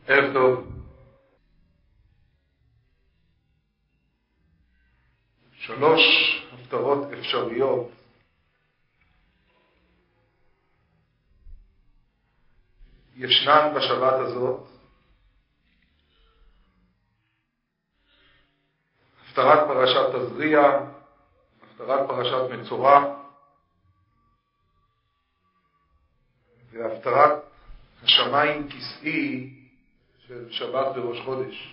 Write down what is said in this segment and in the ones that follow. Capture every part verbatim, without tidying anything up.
ערב טוב. שלוש הפטרות אפשריות ישנן בשבת הזאת. הפטרת פרשת תזריע, הפטרת פרשת מצורע, והפטרת השמיים כסאי של שבת בראש חודש.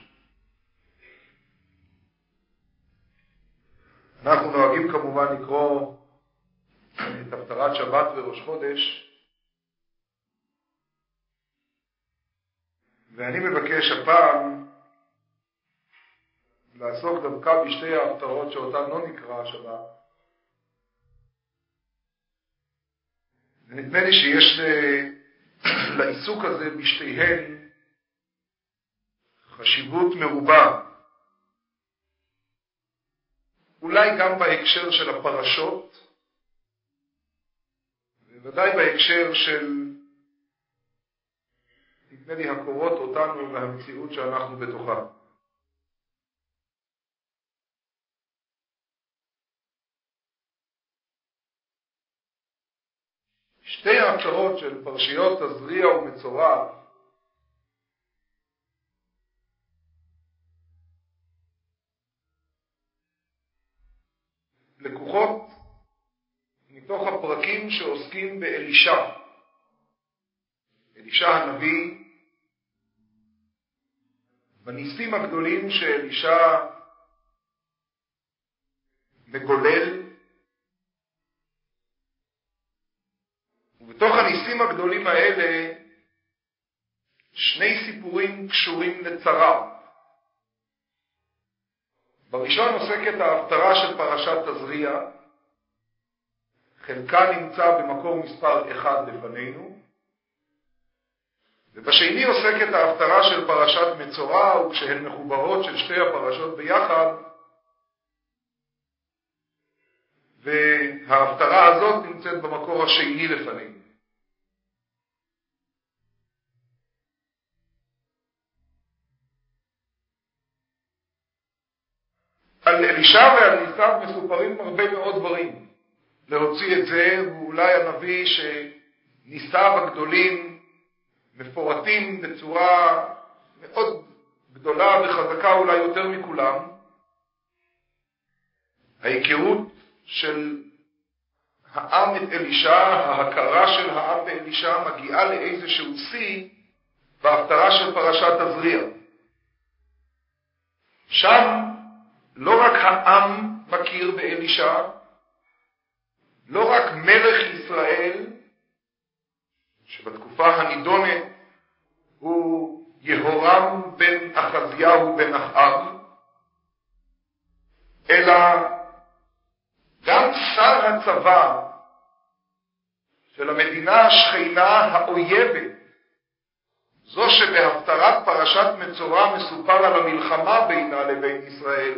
אנחנו נוהגים כמובן לקרוא את הפטרת שבת בראש חודש, ואני מבקש הפעם לעסוק דווקא בשתי ההפטרות שאותן לא נקרא השבת. ונדמה לי שיש לעיסוק הזה בשתיהן חשיבות מרובה, אולי גם בהקשר של הפרשות, ובוודאי בהקשר של, נדמה לי, הקורות אותנו והמציאות שאנחנו בתוכה. שתי ההפטרות של פרשיות תזריע ומצורע לקוחות מתוך הפרקים שעוסקים באלישע. אלישע הנביא, בניסים הגדולים שאלישע מגולל, ובתוך הניסים הגדולים האלה שני סיפורים קשורים לצרה. בראשון עוסקת ההפטרה של פרשת תזריע, חלקה נמצא במקור מספר אחד לפנינו, ובשני עוסקת ההפטרה של פרשת מצורע, וכשהן מחוברות של שתי הפרשות ביחד, וההפטרה הזאת נמצאת במקור השני לפנינו. על אלישע ועל ניסיו מסופרים הרבה מאוד דברים. להוציא את זה, הוא אולי הנביא שניסיו הגדולים מפורטים בצורה מאוד גדולה וחזקה, אולי יותר מכולם. ההיכרות של העם את אלישע, ההכרה של העם באלישע מגיעה לאיזשהו שיא בהפטרה של פרשת תזריע. שם לא רק העם מכיר באלישע, לא רק מלך ישראל, שבתקופה הנידונת הוא יהורם בן אחזיהו בן אחאב, אלא גם שר הצבא של המדינה השכנה האויבת, זו שבהפטרת פרשת מצורע מסופר על המלחמה בינה לבין ישראל,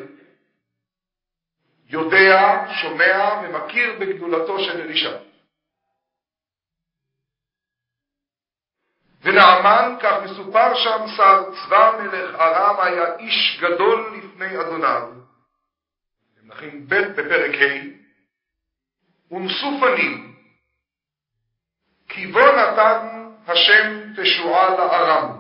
יודע, שומע ומכיר בגדולתו של אלישע. ונעמן, כך מסופר שם, שר צבא מלך ארם, היה איש גדול לפני אדוניו. נכין ב' בפרק ה', ונשאו פנים, כי בו נתן השם תשועה לארם.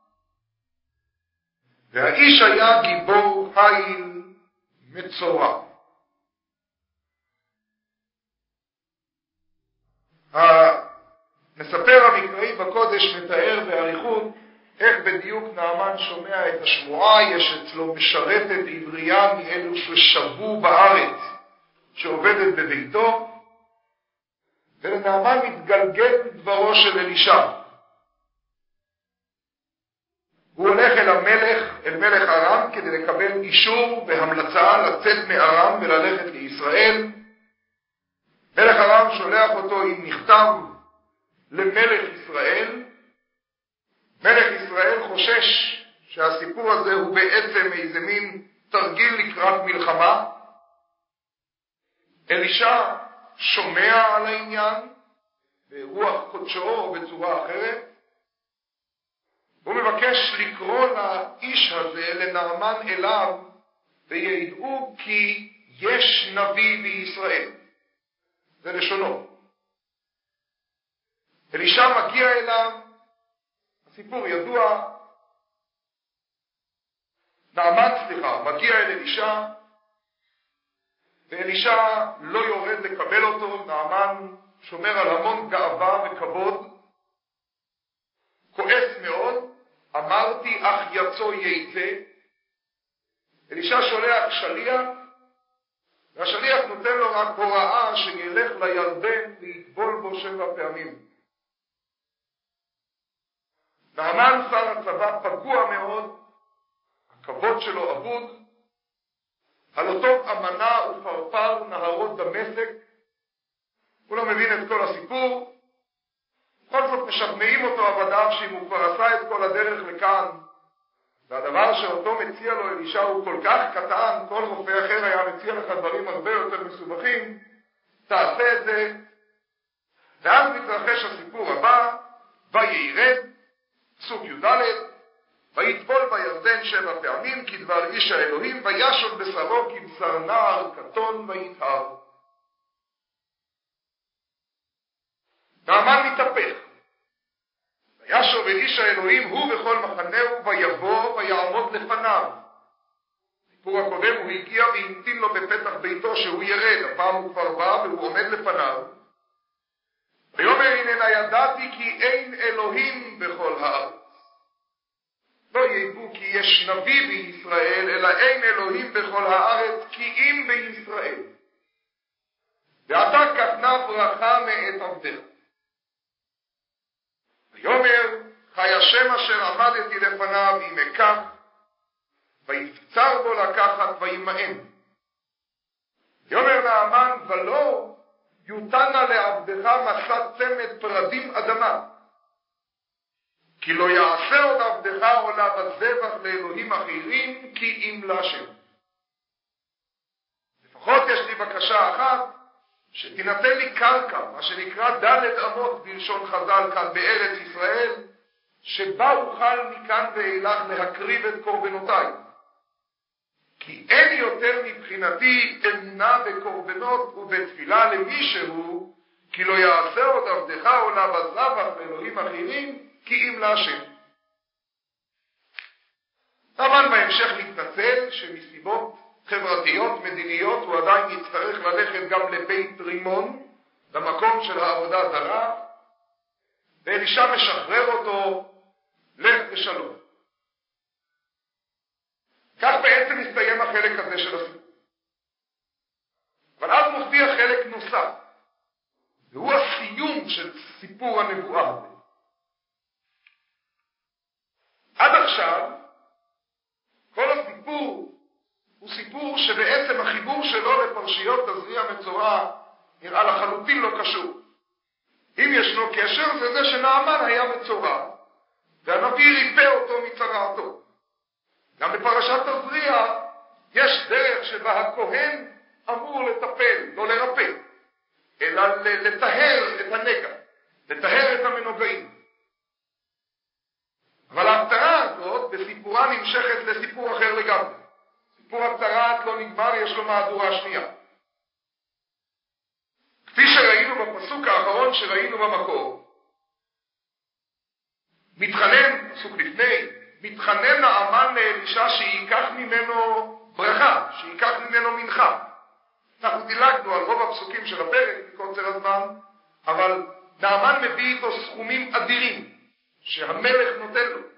והאיש היה גיבור חיל מצורע. המספר המקראי בקודש מתאר באריכות איך בדיוק נעמן שומע את השמועה. יש אצלו משרתת עברייה מאלו ששבו בארץ שעובדת בביתו, ולנעמן מתגלגל דברו של אלישע. הוא הולך אל המלך, אל מלך ארם, כדי לקבל אישור והמלצה לצאת מארם וללכת לישראל. מלך ארם שולח אותו עם מכתב למלך ישראל. מלך ישראל חושש שהסיפור הזה הוא בעצם איזה מין תרגיל לקראת מלחמה. אלישע שומע על העניין ברוח קודשו או בצורה אחרת. הוא מבקש מבקש לקרוא לאיש הזה, לנעמן אליו, וידעו כי יש נביא בישראל. זה לשונו. אלישע מגיע אליו, הסיפור ידוע, נעמן, סליחה, מגיע אל אלישע, ואלישע לא יורד לקבל אותו. נעמן שומר על המון גאווה וכבוד, כועס מאוד, אמרתי אך יצא יצא. אלישע שולח שליח, והשליח נותן לו רק הוראה שילך לירדן ויטבול בו שבע פעמים. נעמן שר הצבא פגוע מאוד, הכבוד שלו אבוד, על אותו אמנה ופרפר נהרות דמשק. הוא לא מבין את כל הסיפור, בכל זאת משכנעים אותו עבדיו שאם הוא כבר עשה את כל הדרך לכאן, והדבר שאותו מציע לו אלישע הוא כל כך קטן, כל רופא אחר היה מציע לך דברים הרבה יותר מסובכים, תעשה את זה. ואז מתרחש הסיפור הבא, וירד, פסוק י"ד, ויטבול בירדן שבע פעמים כדבר איש האלוהים, וישוב בשרו כבשר נער קטון ויטהר. נעמן מתהפך. וישוב אל איש האלוהים הוא וכל מחנהו, ויבוא ויעמוד לפניו. בסיפור הקודם הוא הגיע והמתין לו בפתח ביתו שהוא ירד, הפעם הוא כבר בא והוא עומד לפניו. ויאמר הננה ידעתי כי אין אלוהים בכל הארץ. לא ידעו כי יש נביא בישראל, אלא אין אלוהים בכל הארץ כי אם בישראל. ועתה קטנה ברכה מאת עבדך. ויאמר חי השם אשר עמדתי לפניו אם אקח, ויפצר בו לקחת וימאן. ויאמר נעמן ולא יותנה לעבדך מסע צמד פרדים אדמה, כי לא יעשה עוד עבדך עולה בזבח לאלוהים אחרים כי אם להשם. לפחות יש לי בקשה אחת, שתינתן לי קרקע, מה שנקרא דלת אמות בלשון חז"ל כאן בארץ ישראל, שבה אוכל מכאן ואילך להקריב את קורבנותיי. כי אין יותר מבחינתי אמונה בקורבנות ובתפילה למישהו, כי לא יעשה עוד עבדך עולה בזבח לאלוהים אחרים כי אם להשם. נעמן בהמשך מתנצל שמסיבות חברתיות, מדיניות, הוא עדיין יצטרך ללכת גם לבית רימון, למקום של העבודה זרה, ואלישע משחרר אותו, לך לשלום. כך בעצם מסתיים החלק הזה של הסיפור. אבל אז מופיע חלק נוסף, והוא הסיום של סיפור הנבואה הזה. עד עכשיו, כל הסיפור הוא סיפור שבעצם החיבור שלו לפרשיות תזריע מצורע נראה לחלוטין לא קשור. אם ישנו קשר זה זה שנעמן היה מצורע, והנביא ריפא אותו מצרעתו. גם בפרשת תזריע יש דרך שבה הכהן אמור לטפל, לא לרפא, אלא לטהר את הנגע, לטהר את המנוגעים. אבל ההפטרה הזאת בסיפורה נמשכת לסיפור אחר לגמרי. סיפור הצרת לא נגמר, יש לו מהדורה שנייה. כפי שראינו בפסוק האחרון שראינו במקור, מתחנן, פסוק לפני, מתחנן נעמן לאלישע שייקח ממנו ברכה, שייקח ממנו מנחה. אנחנו דילגנו על רוב הפסוקים של הפרק מקוצר הזמן, אבל נעמן מביא איתו סכומים אדירים שהמלך נותן לו.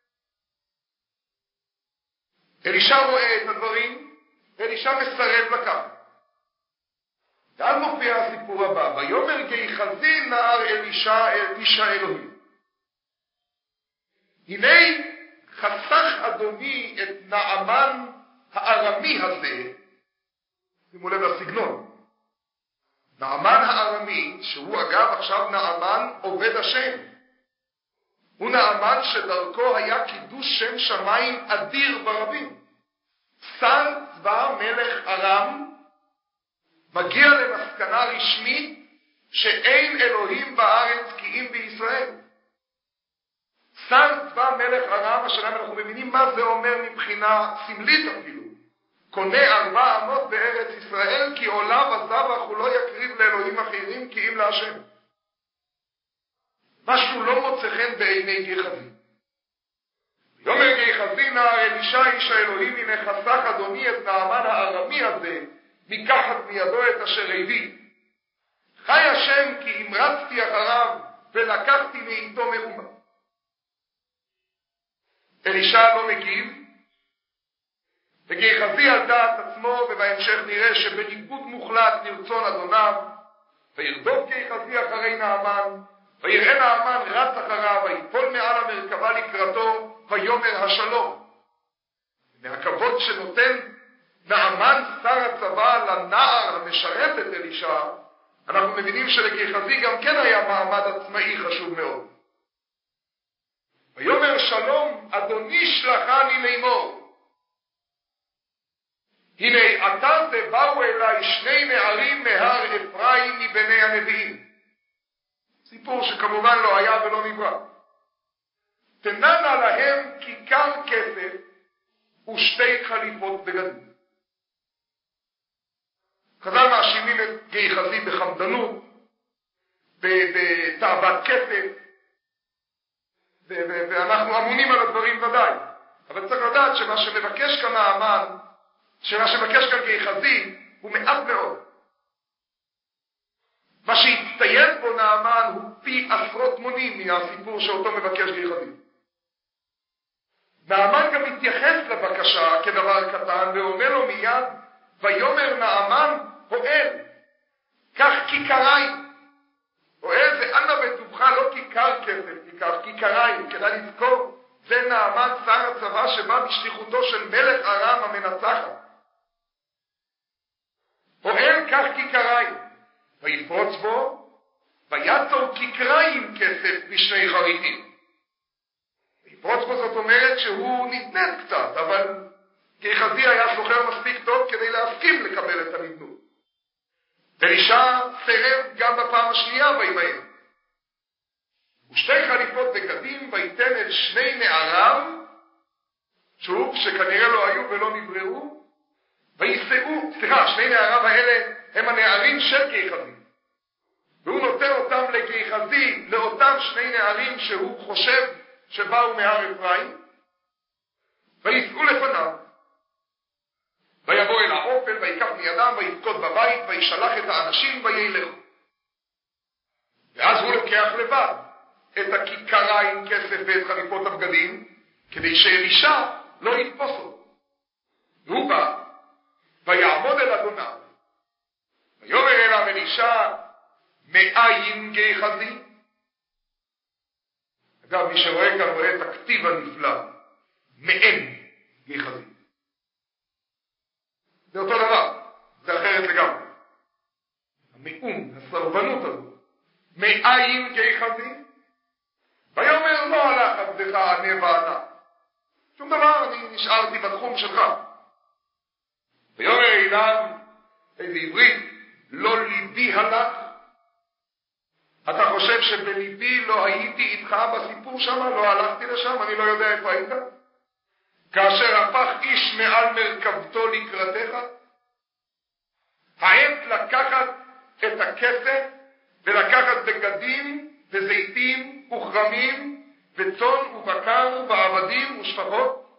אלישע רואה את הדברים, ואלישע מסרב לקחת. ואז מופיע הסיפור הבא, ויאמר גיחזי נער אלישע אל איש האלוהים. הנה חסך אדוני את נעמן הארמי הזה, שימו לב לסגנון. נעמן הארמי, שהוא אגב עכשיו נעמן עובד השם. הוא נעמן שדרכו היה קידוש שם שמיים אדיר ברבים. שר צבא מלך ארם מגיע למסקנה רשמית שאין אלוהים בארץ כי אם בישראל. שר צבא מלך מלך ארם, השאלה אם אנחנו מבינים מה זה אומר מבחינה סמלית אפילו. קונה ארבע אמות בארץ ישראל, כי עולה וזבח הוא לא יקריב לאלוהים אחרים כי אם להשם. משהו לא מוצא חן בעיני גחזי. יאמר גחזי נער אלישע איש האלוהים, הנה חסך אדוני את נעמן הארמי הזה, מקחת מידו את אשר הביא. חי השם כי המרצתי אחריו, ולקחתי מאיתו מאומה. אלישע לא מגיב, וגחזי על דעת עצמו, ובהמשך נראה שבניגוד מוחלט לרצון אדוניו, וירדוף גחזי אחרי נעמן, ויראה נעמן רץ אחריו, ויפול מעל המרכבה לקראתו, ויאמר השלום. מהכבוד שנותן נעמן שר הצבא לנער המשרת את אלישע, אנחנו מבינים שלגחזי גם כן היה מעמד עצמאי חשוב מאוד. ויאמר שלום, אדוני שלחני לאמור. הנה עתה זה באו אליי שני נערים מהר אפרים מבני הנביאים. סיפור שכמובן לא היה ולא נברא. תננה להם כיכר כסף ושתי חליפות בגדים. חז"ל מאשימים את גחזי בחמדנות, בתאוות כסף, ואנחנו אמונים על הדברים ודאי. אבל צריך לדעת שמה שמבקש כאן נעמן, שמה שמבקש כאן גחזי, הוא מעט מאוד. מה שהצטיין בו נעמן הוא פי עשרות מונים מהסיפור שאותו מבקש גחזי. נעמן גם מתייחס לבקשה כדבר קטן ואומר לו מיד, ויאמר נעמן אוהל, כך כיכריים. אוהל זה אנא בטובך, לא כיכר כסף, כיכר כיכריים. כדאי לזכור, זה נעמן שר הצבא שבא בשליחותו של מלך ארם המנצחת. אוהל כך כיכריים. ויפרוץ בו, ויצור כיכריים כסף בשני חריטים. ויפרוץ בו זאת אומרת שהוא נדנד קצת, אבל גחזי היה סוחר מספיק טוב כדי להסכים לקבל את הנדנות. אלישע סירב גם בפעם השנייה וימהר. ושתי חליפות בגדים ויתן אל שני נעריו, שוב, שכנראה לא היו ולא נבראו, ויסעו, סליחה, שני נעריו האלה הם הנערים של גחזי. והוא נותן אותם לגחזי, לאותם שני נערים שהוא חושב שבאו מהר אפרים, ויסעו לפניו. ויבוא אל האופל, ויקח מידם, ויפקוד בבית, וישלח את האנשים, וילך. ואז הוא לוקח לבד את הכיכריים כסף ואת חליפות הבגדים, כדי שאלישע לא יתפוס אותו. והוא בא, ויעמוד אל אדוניו. ויאמר אליו אלישע, מאין גחזי? אגב, מי שרואה כאן רואה את הכתיב הנפלא, מאין גחזי. זה אותו דבר, זה אחרת לגמרי. המאום, הסרבנות הזו. מאין גחזי? ויאמר לא הלך עבדך ענה וענה. שום דבר, אני נשארתי בתחום שלך. ויאמר אליו, איזה עברית, לא ליבי הלך. אתה חושב שבליבי לא הייתי איתך בסיפור שם, לא הלכתי לשם, אני לא יודע איפה היית? כאשר הפך איש מעל מרכבתו לקראתך, העת לקחת את הכסף ולקחת בגדים וזיתים וכרמים וצאן ובקר ועבדים ושפחות.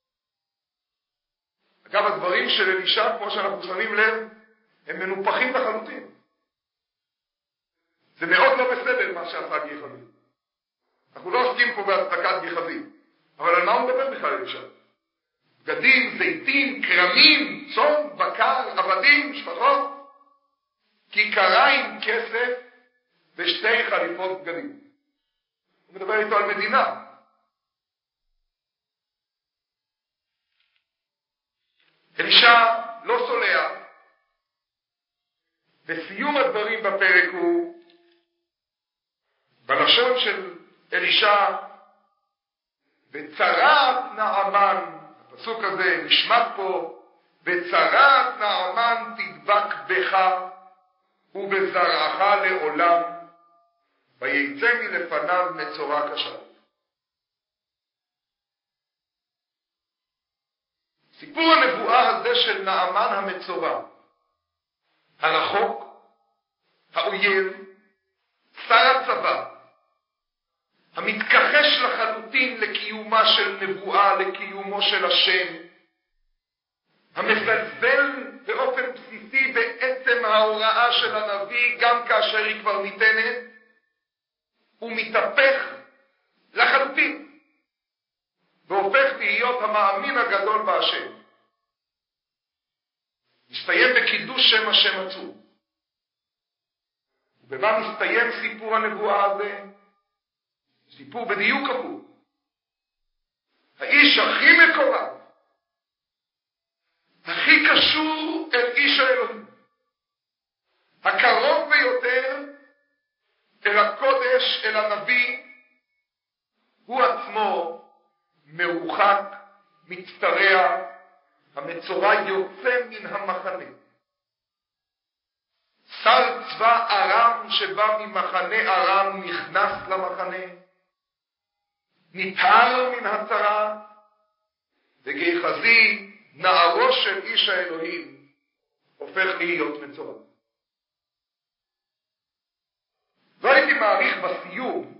אגב, הדברים של אלישע, כמו שאנחנו שמים לב, הם מנופחים לחלוטין. זה מאוד לא בסדר מה שעשה גחזי. אנחנו לא עוסקים פה בהצדקת גחזי, אבל על מה הוא מדבר בכלל אלישע? בגדים, זיתים, כרמים, צאן, בקר, עבדים, שפחות, כיכריים, כסף ושתי חליפות בגדים. הוא מדבר איתו על מדינה. אלישע לא סולח. בסיום הדברים בפרק הוא, בלשון של אלישע, וצרת נעמן, הפסוק הזה נשמט פה, וצרת נעמן תדבק בך ובזרעך לעולם, ויצא מלפניו מצורע קשה. הנבואה הזה של נעמן המצורע, הרחוק, האויב, שר הצבא, המתכחש לחלוטין לקיומה של נבואה, לקיומו של השם, המזלזל באופן בסיסי בעצם ההוראה של הנביא גם כאשר היא כבר ניתנת, הוא מתהפך לחלוטין והופך להיות המאמין הגדול בהשם. מסתיים בקידוש שם השם עצום. ובמה מסתיים סיפור הנבואה הזה? סיפור בדיוק הפוך. האיש הכי מקורב, הכי קשור אל איש האלוהים, הקרוב ביותר אל הקודש, אל הנביא, הוא עצמו מרוחק, מצטרע, המצורע יוצא מן המחנה. שר צבא ארם שבא ממחנה ארם נכנס למחנה, נטהר מן הצרה, וגחזי נערו של איש האלוהים הופך להיות מצורע. לא הייתי מעריך בסיום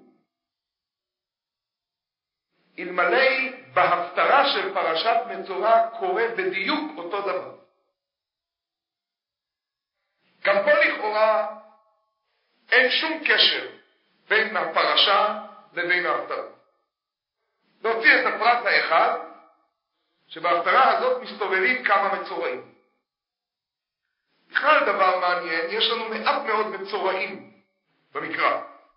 אלמלא בהפטרה של פרשת מצורע קורה בדיוק אותו דבר. גם פה לכאורה אין שום קשר בין הפרשה לבין ההפטרה. להוציא את הפרט האחד, שבהפטרה הזאת מסתובבים כמה מצורעים. בכלל דבר מעניין, יש לנו מעט מאוד מצורעים במקרא.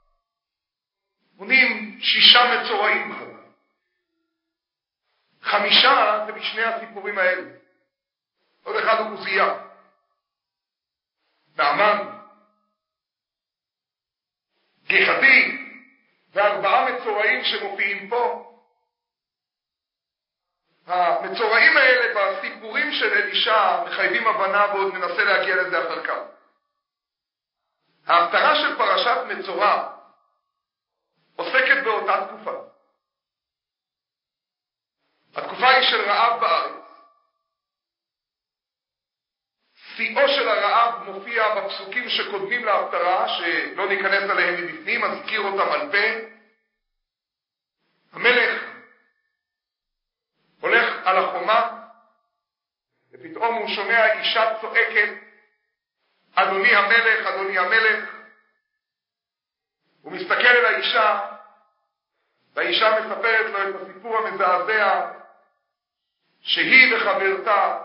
מונים שישה מצורעים בכלל. חמישה זה בשני הסיפורים האלה. עוד אחד הוא עוזיה, נעמן, גחזי, וארבעה מצורעים שמופיעים פה. המצורעים האלה בסיפורים של אלישע מחייבים הבנה, ועוד ננסה להגיע לזה אחר כך. ההפטרה של פרשת מצורע עוסקת באותה תקופה. התקופה היא של רעב בארץ. שיאו של הרעב מופיע בפסוקים שקודמים להפטרה, שלא ניכנס עליהם מבפנים, אזכיר אותם על פה. המלך הולך על החומה, ופתאום הוא שומע אישה צועקת, אדוני המלך, אדוני המלך. הוא מסתכל אל האישה, והאישה מספרת לו את הסיפור המזעזע, שהיא וחברתה,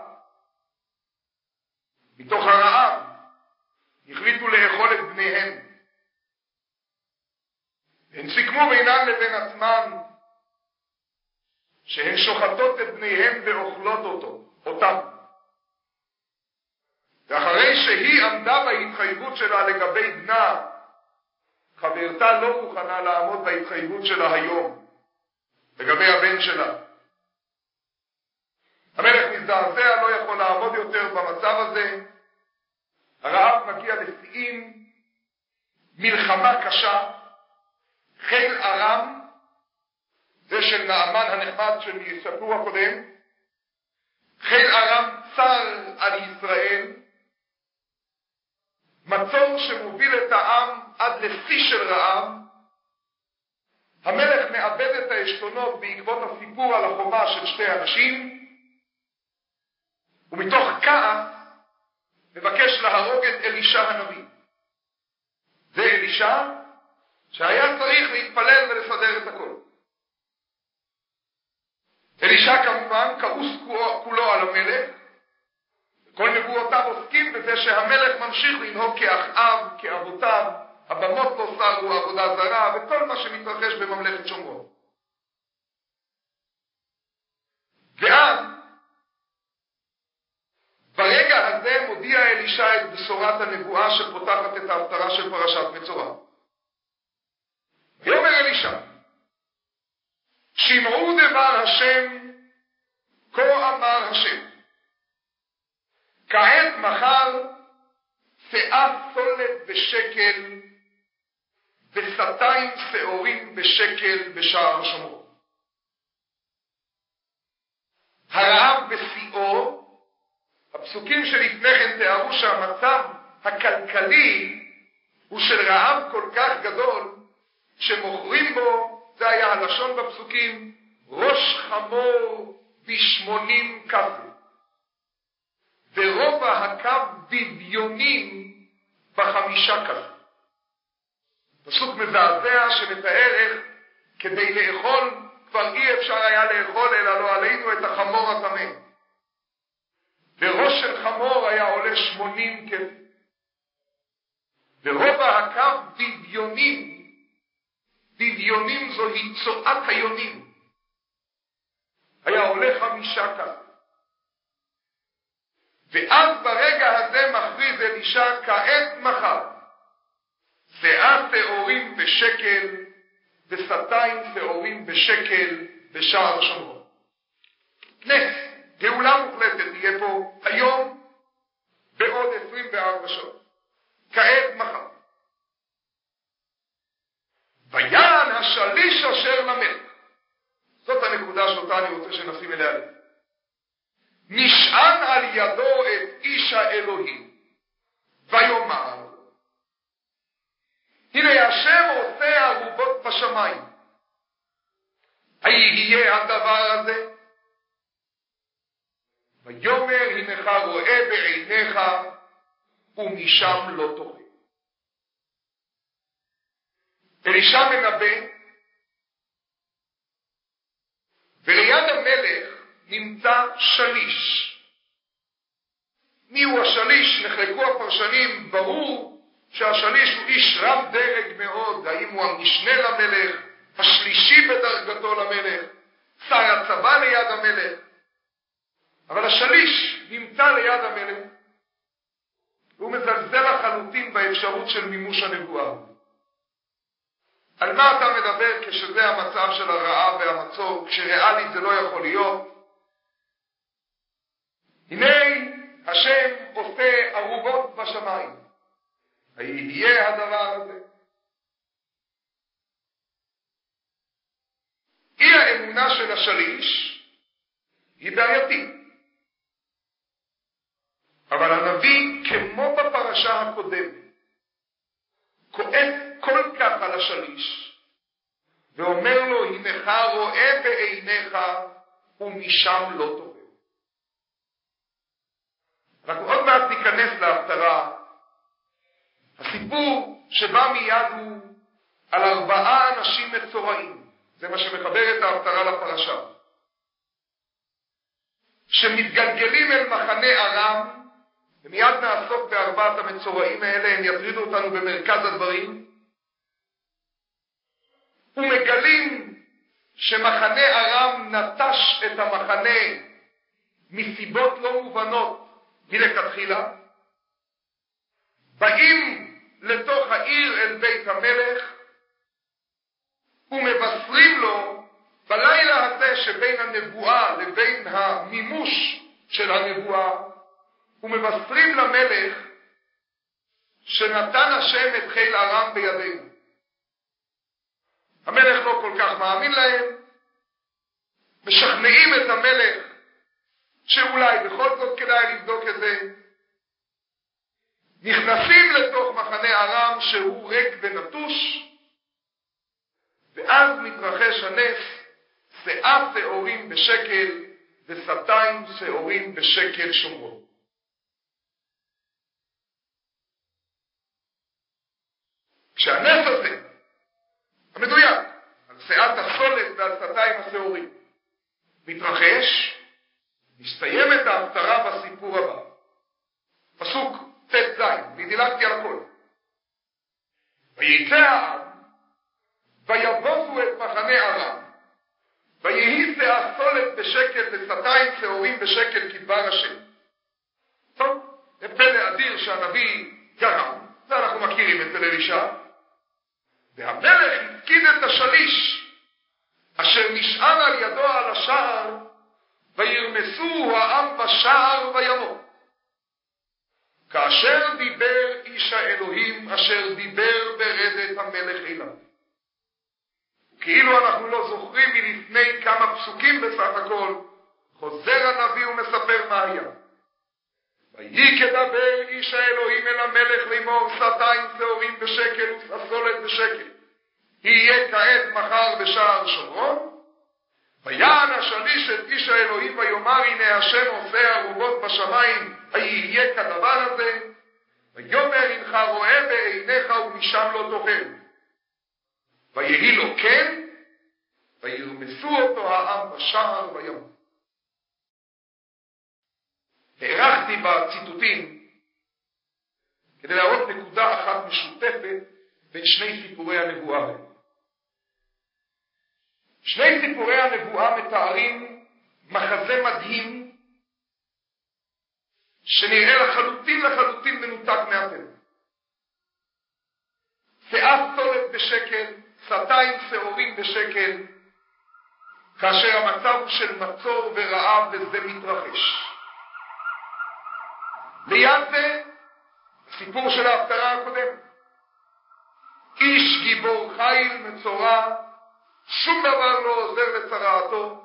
מתוך הרעב, החליטו לאכול את בניהם. הן סיכמו בינן לבין עצמן, שהן שוחטות את בניהם ואוכלות אותו, אותם. ואחרי שהיא עמדה בהתחייבות שלה לגבי בנה, חברתה לא מוכנה לעמוד בהתחייבות שלה היום, לגבי הבן שלה. המלך מזדעזע, לא יכול לעמוד יותר במצב הזה. הרעב מגיע לשיאים, מלחמה קשה, חיל ארם, זה של נעמן הנחמד של סיפור הקודם, חיל ארם צר על ישראל, מצור שמוביל את העם עד לשיא של רעב. המלך מאבד את העשתונות בעקבות הסיפור על החומה של שתי אנשים, ומתוך כעס מבקש להרוג את אלישע הנביא. זה אלישע שהיה צריך להתפלל ולסדר את הכל. אלישע כמובן כעוס כולו על המלך, כל נבואותיו עוסקים בזה שהמלך ממשיך לנהוג כאחאב, כאבותיו, הבמות לא סרו, עבודה זרה, וכל מה שמתרחש בממלכת שומרון. ואז, ברגע הזה מודיע אלישע את בשורת הנבואה שפותחת את ההפטרה של פרשת מצורע. ויאמר אלישע, שמעו דבר השם, כה אמר השם. כעת מחר שאה סולת בשקל, וסתיים שעורים בשקל בשער שומרון. הרעב בשיאו, הפסוקים שלפני כן תיארו שהמצב הכלכלי הוא של רעב כל כך גדול, שמוכרים בו, זה היה הלשון בפסוקים, ראש חמור בשמונים כפל. ורובע הקו בדיונים בחמישה כפל. פסוק מזעזע שמתאר איך כדי לאכול כבר אי אפשר היה לאכול אלא לא עלינו את החמור הטמא. וראש של חמור היה עולה שמונים כפל. ורובע הקו בדיונים, בדיונים זוהי צועת היונים, היה עולה חמישה כפל. ואז ברגע הזה מכריז אלישע כעת מחר, שאה שעורים בשקל, ושתיים שעורים בשקל בשער שומרון. נס, גאולה מוחלטת תהיה פה היום בעוד עשרים וארבע שעות. כעת מחר. ויען השליש אשר למלך. זאת הנקודה שאותה אני רוצה שנשים אליה לב. נשען על ידו את איש האלוהים, ויאמר, הנה השם עושה ערובות בשמיים. היהיה הדבר הזה? ויאמר, הנך רואה בעיניך, ומשם לא תוכל. אלישע מנבא, וליד המלך נמצא שליש. מי הוא השליש? נחלקו הפרשנים. ברור שהשליש הוא איש רב דרג מאוד. האם הוא המשנה למלך, השלישי בדרגתו למלך, שר הצבא ליד המלך? אבל השליש נמצא ליד המלך, והוא מזלזל לחלוטין באפשרות של מימוש הנבואה. על מה אתה מדבר כשזה המצב של הרעב והמצור, כשריאלית זה לא יכול להיות? הנה השם עושה ערובות בשמיים. היהיה הדבר הזה? אי האמונה של השליש היא בעייתית. אבל הנביא, כמו בפרשה הקודמת, כועס כל כך על השליש, ואומר לו, הנך רואה בעיניך, ומשם לא תוכל. אנחנו עוד מעט ניכנס להפטרה. הסיפור שבא מיד הוא על ארבעה אנשים מצורעים. זה מה שמחבר את ההפטרה לפרשה. שמתגלגלים אל מחנה ארם, ומיד נעסוק בארבעת המצורעים האלה, הם יטרידו אותנו במרכז הדברים, ומגלים שמחנה ארם נטש את המחנה מסיבות לא מובנות מלכתחילה, באים לתוך העיר אל בית המלך, ומבשרים לו בלילה הזה שבין הנבואה לבין המימוש של הנבואה, ומבשרים למלך שנתן השם את חיל ארם בידינו. המלך לא כל כך מאמין להם, משכנעים את המלך שאולי בכל זאת כדאי לבדוק את זה, נכנסים לתוך מחנה ארם שהוא ריק ונטוש, ואז מתרחש הנס, שאה שעורים בשקל ושתיים שעורים בשקל שומרון. כשהנס הזה, המדויק, על שאת הסולת ועל שתיים השעורים, מתרחש, מסתיימת ההפטרה בסיפור הבא. פסוק ת' ז', ודילגתי על הכל. ויצא העם, ויבוזו את מחנה ארם, ויהי שאה סולת בשקל ושתיים שעורים בשקל כדבר השם. טוב, זה פלא אדיר שהנביא גרם, זה אנחנו מכירים את פלא אלישע. והמלך הפקיד את השליש, אשר נשען על ידו על השער, וירמסו העם בשער וימות. כאשר דיבר איש האלוהים, אשר דיבר ברדת המלך אליו. כאילו אנחנו לא זוכרים מלפני כמה פסוקים בסך הכל, חוזר הנביא ומספר מה היה. ויהי כדבר איש האלוהים אל המלך לאמור, שתיים שעורים בשקל ושסולת בשקל, יהיה כעת מחר בשער שומרון. ויען השליש את איש האלוהים ויאמר, הנה השם עושה ערובות בשמיים, היהיה כדבר הזה. ויאמר, הנך רואה בעיניך ומשם לא תאכל. ויהי לו כן, וירמסו אותו העם בשער וימות. הערכתי בציטוטים כדי להראות נקודה אחת משותפת בין שני סיפורי הנבואה. שני סיפורי הנבואה מתארים מחזה מדהים שנראה לחלוטין לחלוטין מנותק מהטבע. שאה סולת בשקל, שתיים שעורים בשקל, כאשר המצב הוא של מצור ורעב וזה מתרחש. ליד זה, סיפור של ההפטרה הקודמת. איש גיבור חיל מצורע, שום דבר לא עוזר לצרעתו,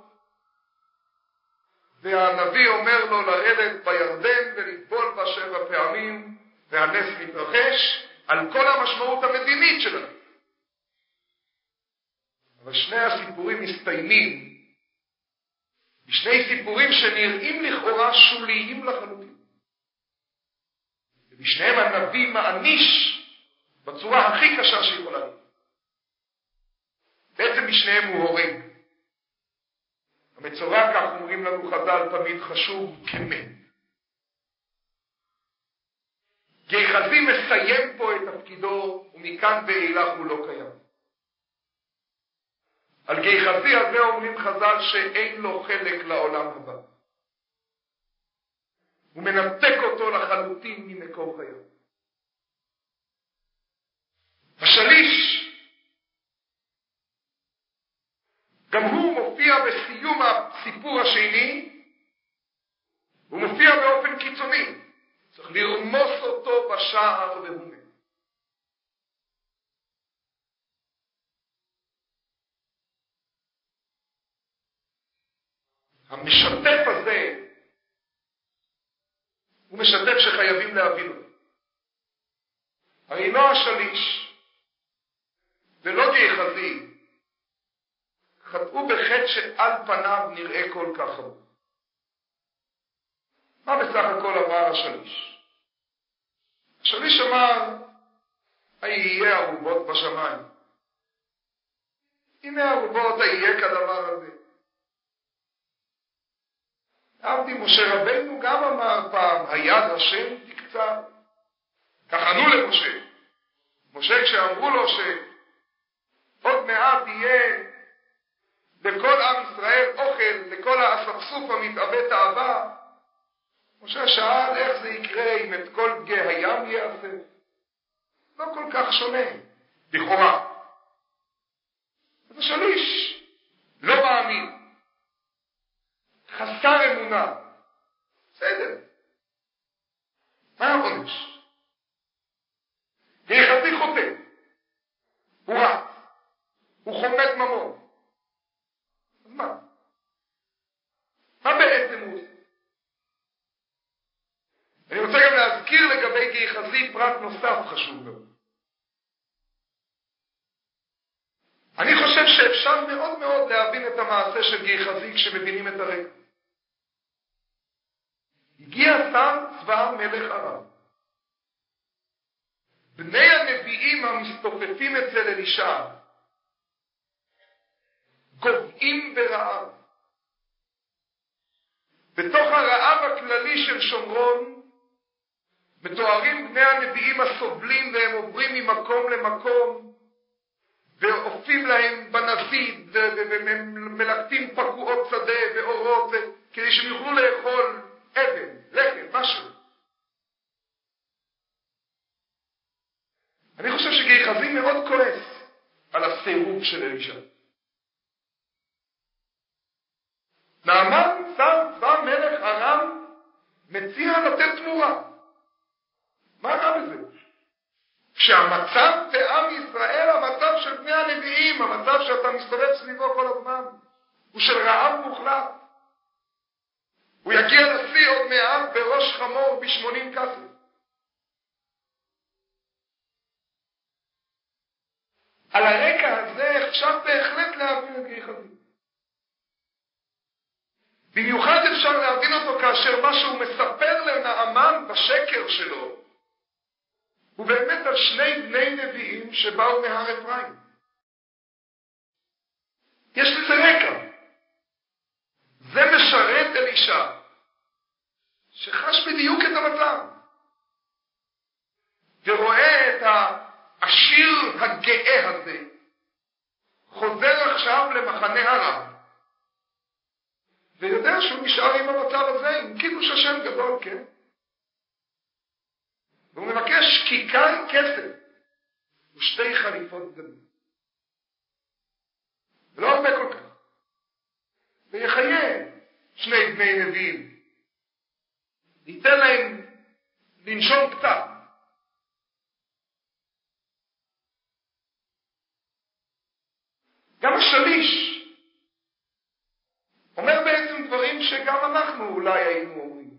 והנביא אומר לו לרדת בירדן ולטבול בה שבע פעמים, והנס מתרחש על כל המשמעות המדינית שלנו. אבל שני הסיפורים מסתיימים בשני סיפורים שנראים לכאורה שוליים לחלוטין. ובשניהם הנביא מעניש בצורה הכי קשה שיכולה להיות. בעצם בשניהם הוא הורג. המצורע, כך אומרים לנו חז"ל, תמיד חשוב כמת. גיחזי מסיים פה את תפקידו, ומכאן ואילך הוא לא קיים. על גיחזי הזה אומרים חז"ל שאין לו חלק לעולם הבא. הוא מנתק אותו לחלוטין ממקור חייו. השליש, גם הוא מופיע בסיום הסיפור השני, הוא מופיע באופן קיצוני. צריך לרמוס אותו בשער והוא מת. המשתף הזה הוא משתף שחייבים להבין אותו. הרי לא השליש ולא גיחזי חטאו בחטא שעל פניו נראה כל כך חמור. מה בסך הכל אמר השליש? השליש אמר, יהיה ערובות בשמיים. הנה ערובות, יהיה כדבר הזה. עבדי משה רבנו גם אמר פעם, היד השם תקצר. כך ענו למשה. משה כשאמרו לו שעוד מעט יהיה לכל עם ישראל אוכל, לכל האספסוף המתאבד תאווה, משה שאל איך זה יקרה אם את כל דגי הים יעשה. לא כל כך שונה, לכאורה. אז השליש לא מאמין, חסר אמונה. בסדר. מה העונש? גיחזי חוטא, הוא רע, הוא חומד ממון. אז מה? מה בעצם הוא עושה? אני רוצה גם להזכיר לגבי גיחזי פרט נוסף חשוב מאוד. אני חושב שאפשר מאוד מאוד להבין את המעשה של גיחזי כשמבינים את הרקע. הגיע שר צבא מלך ארם. בני הנביאים המסתופפים אצל אלישע גוועים ברעב. בתוך הרעב הכללי של שומרון מתוארים בני הנביאים הסובלים, והם עוברים ממקום למקום ואופים להם בנזיד ומלקטים פקועות שדה ואורות כדי שהם יוכלו לאכול אבן, לחם, משהו. אני חושב שגיחזי מאוד כועס על הסירוב של אלישע. נעמן, שר צבא מלך ארם, מציע לתת תמורה. מה רע בזה? כשהמצב בעם ישראל, המצב של בני הנביאים, המצב שאתה מסתובב סביבו כל הזמן, הוא של רעב מוחלט. הוא יגיע לשיא עוד מעט בראש חמור בשמונים כסף. על הרקע הזה אפשר בהחלט להבין את גיחזי. במיוחד אפשר להבין אותו כאשר מה שהוא מספר לנעמן בשקר שלו הוא באמת על שני בני נביאים שבאו מהר אפרים. יש לזה רקע. זה משרת אלישע שחש בדיוק את המצב ורואה את העשיר הגאה הזה חוזר עכשיו למחנה הרב ויודע שהוא נשאר עם המצב הזה, עם קידוש השם גדול, כן? והוא מבקש כיכר כסף ושתי חליפות גדול. ולא הרבה כל כך. ויחיה שני בני נביאים. ניתן להם לנשום קצת. גם השליש אומר בעצם דברים שגם אנחנו אולי היינו אומרים.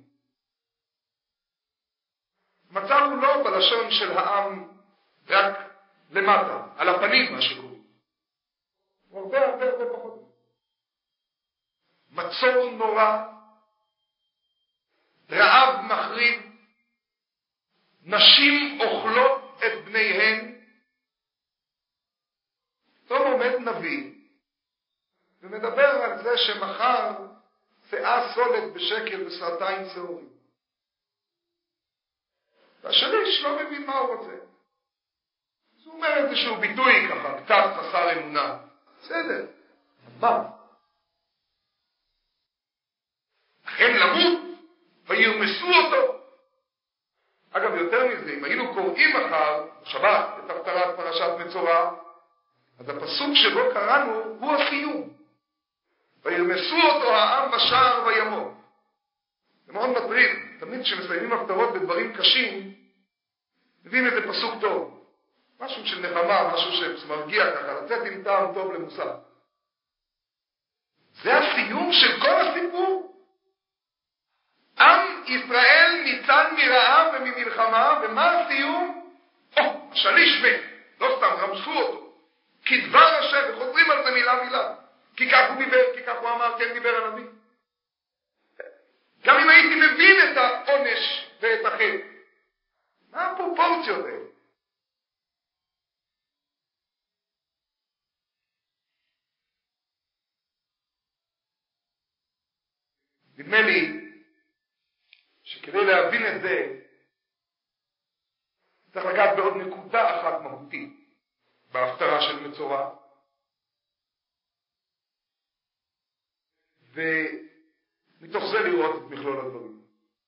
מצב הוא לא בלשון של העם רק למטה, על הפנים מה שקורה. הוא הרבה הרבה הרבה פחות. מצור נורא, רעב מחריד, נשים אוכלות את בניהן. פתאום עומד נביא ומדבר על זה שמחר שאה סולת בשקל ושעתיים שעורים. והשליש לא מבין מה הוא רוצה. אז הוא אומר איזשהו ביטוי ככה, קצת חסר אמונה. בסדר, מה? אכן למות וירמסו אותו. אגב, יותר מזה, אם היינו קוראים מחר, בשבת, את הפטרת פרשת מצורע, אז הפסוק שבו קראנו הוא הסיום. וירמסו אותו העם בשער וימות. זה מאוד מטריד. תמיד כשמסיימים הפטרות בדברים קשים, מביאים איזה פסוק טוב. משהו של נחמה, משהו שמרגיע ככה, לצאת עם טעם טוב למוסר. זה הסיום של כל הסיפור. עם ישראל ניצל מרעב וממלחמה, ומה הסיום? או, השליש מת. לא סתם, רמסו אותו. כדבר השם, וחוזרים על זה מילה מילה. כי כך הוא דיבר, כי כך הוא אמר, כן דיבר הנביא. גם אם הייתי מבין את העונש ואת החטא. מה הפרופורציות האלה? נדמה לי שכדי להבין את זה צריך לגעת בעוד נקודה אחת מהותית בהפטרה של מצורע, ומתוך זה לראות את מכלול הדברים.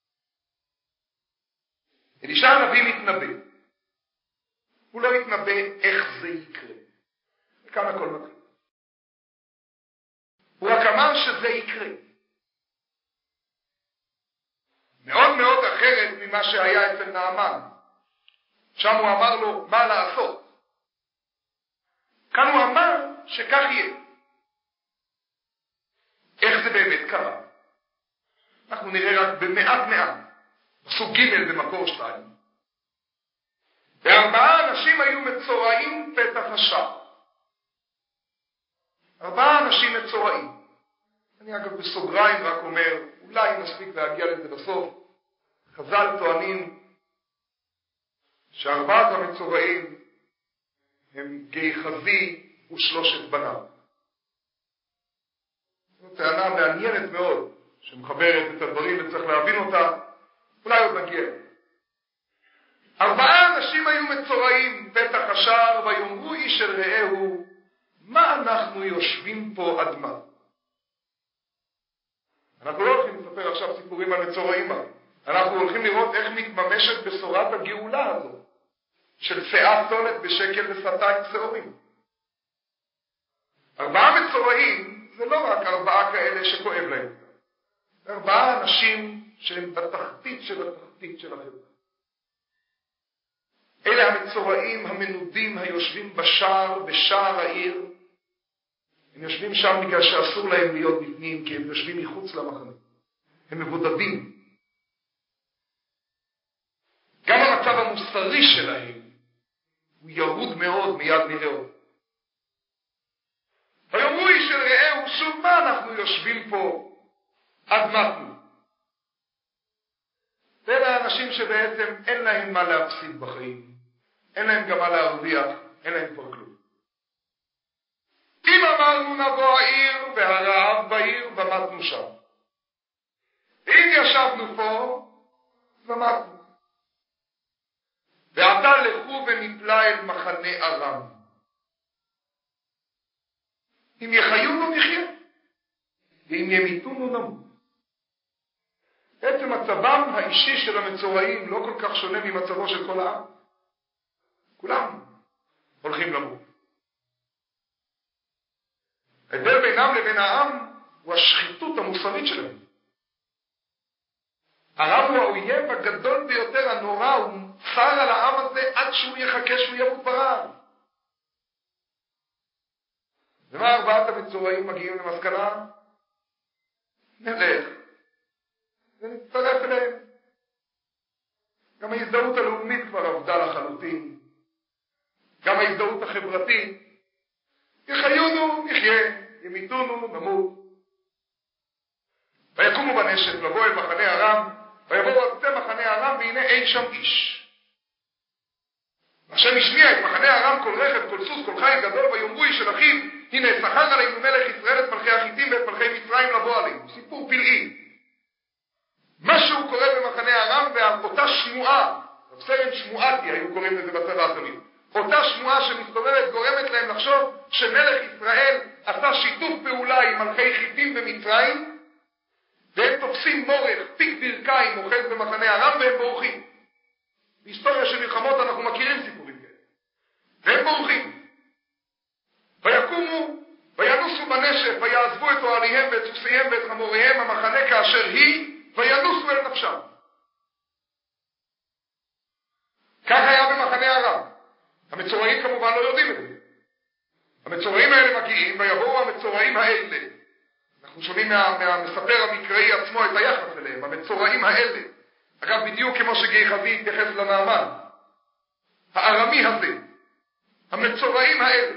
אלישע הנביא מתנבא. הוא לא מתנבא איך זה יקרה. וכאן הכל מתחיל. הוא רק אמר שזה יקרה. מאוד מאוד אחרת ממה שהיה אצל נעמן. שם הוא אמר לו מה לעשות. כאן הוא אמר שכך יהיה. איך זה באמת קרה? אנחנו נראה רק במעט מעט. פסוק ג' במקור שתיים. וארבעה אנשים היו מצורעים פתח השער. ארבעה אנשים מצורעים. אני אגב בסוגריים רק אומר, אולי נספיק להגיע לזה בסוף. חז"ל טוענים שארבעת המצורעים הם גיחזי ושלושת בניו. זו טענה מעניינת מאוד, שמחברת את הדברים וצריך להבין אותה, אולי עוד נגיע. ארבעה אנשים היו מצורעים פתח השער, ויאמרו איש אל רעהו, מה אנחנו יושבים פה עד מה? אנחנו לא הולכים לספר עכשיו סיפורים על מצורעים, אנחנו הולכים לראות איך מתממשת בשורת הגאולה הזאת, של שאה סולת בשקל ושעתיים שעורים. ארבעה מצורעים זה לא רק ארבעה כאלה שכואב להם. ארבעה אנשים שהם בתחתית של התחתית של החברה. אלה המצורעים המנודים היושבים בשער, בשער העיר. הם יושבים שם בגלל שאסור להם להיות בפנים, כי הם יושבים מחוץ למחנה. הם מבודדים. גם המצב המוסרי שלהם הוא ירוד מאוד, מיד נראה אותו. ויאמרו איש אל רעהו, שוב מה אנחנו יושבים פה עד מתנו? ואלה האנשים שבעצם אין להם מה להפסיד בחיים, אין להם גם מה להרוויח, אין להם כבר כלום. אם אמרנו נבוא העיר והרעב בעיר, ומתנו שם. ואם ישבנו פה, ומתנו. ועתה לכו ונפלא אל מחנה ארם. אם יחיונו נחיה, ואם ימיתונו נמות. בעצם מצבם האישי של המצורעים לא כל כך שונה ממצבו של כל העם. כולם הולכים למות. ההבדל בינם לבין העם הוא השחיתות המוסרית שלהם. הרב הוא האויב הגדול ביותר, הנורא, הוא צר על העם הזה עד שהוא יחכה שהוא ימות ברעב. ומה ארבעת המצורעים מגיעים למסקנה? נלך ונצטרף אליהם. גם ההזדהות הלאומית כבר עבדה לחלוטין. גם ההזדהות החברתית. יחיונו, נחיה, ימיתונו, נמות. ויקומו בנשק לבוא אל מחנה ארם, ויבואו עד קצה מחנה ארם, והנה אין שם איש. השם השמיע את מחנה ארם, כל רכב, כל סוס, כל חי גדול, ויאמרו איש אל אחיו, הנה שכר עלינו מלך ישראל את מלכי החיתים ואת מלכי מצרים לבוא עלינו. סיפור פלאי. משהו קורה במחנה ארם, ואותה שמועה, סרן שמועתי היו קוראים לזה בצבא תמיד, אותה שמועה שמסתובבת גורמת להם לחשוב שמלך ישראל עשה שיתוף פעולה עם מלכי חיתים במצרים, והם תופסים מורך, פיק ברכיים, אוחז במחנה ארם, והם בורחים. בהיסטוריה של מלחמות אנחנו מכירים סיפורים כאלה. והם בורחים. ויקומו, וינוסו בנשק, ויעזבו את אוהליהם ואת סוסיהם ואת חמוריהם, המחנה כאשר היא, וינוסו אל נפשם. כך היה במחנה ארם. המצורעים כמובן לא יודעים את זה. המצורעים האלה מגיעים, ויבואו המצורעים האלה. אנחנו שומעים מה, מהמספר המקראי עצמו את היחס אליהם, המצורעים האלה. אגב, בדיוק כמו שגיחזי התייחס לנעמן. הארמי הזה, המצורעים האלה,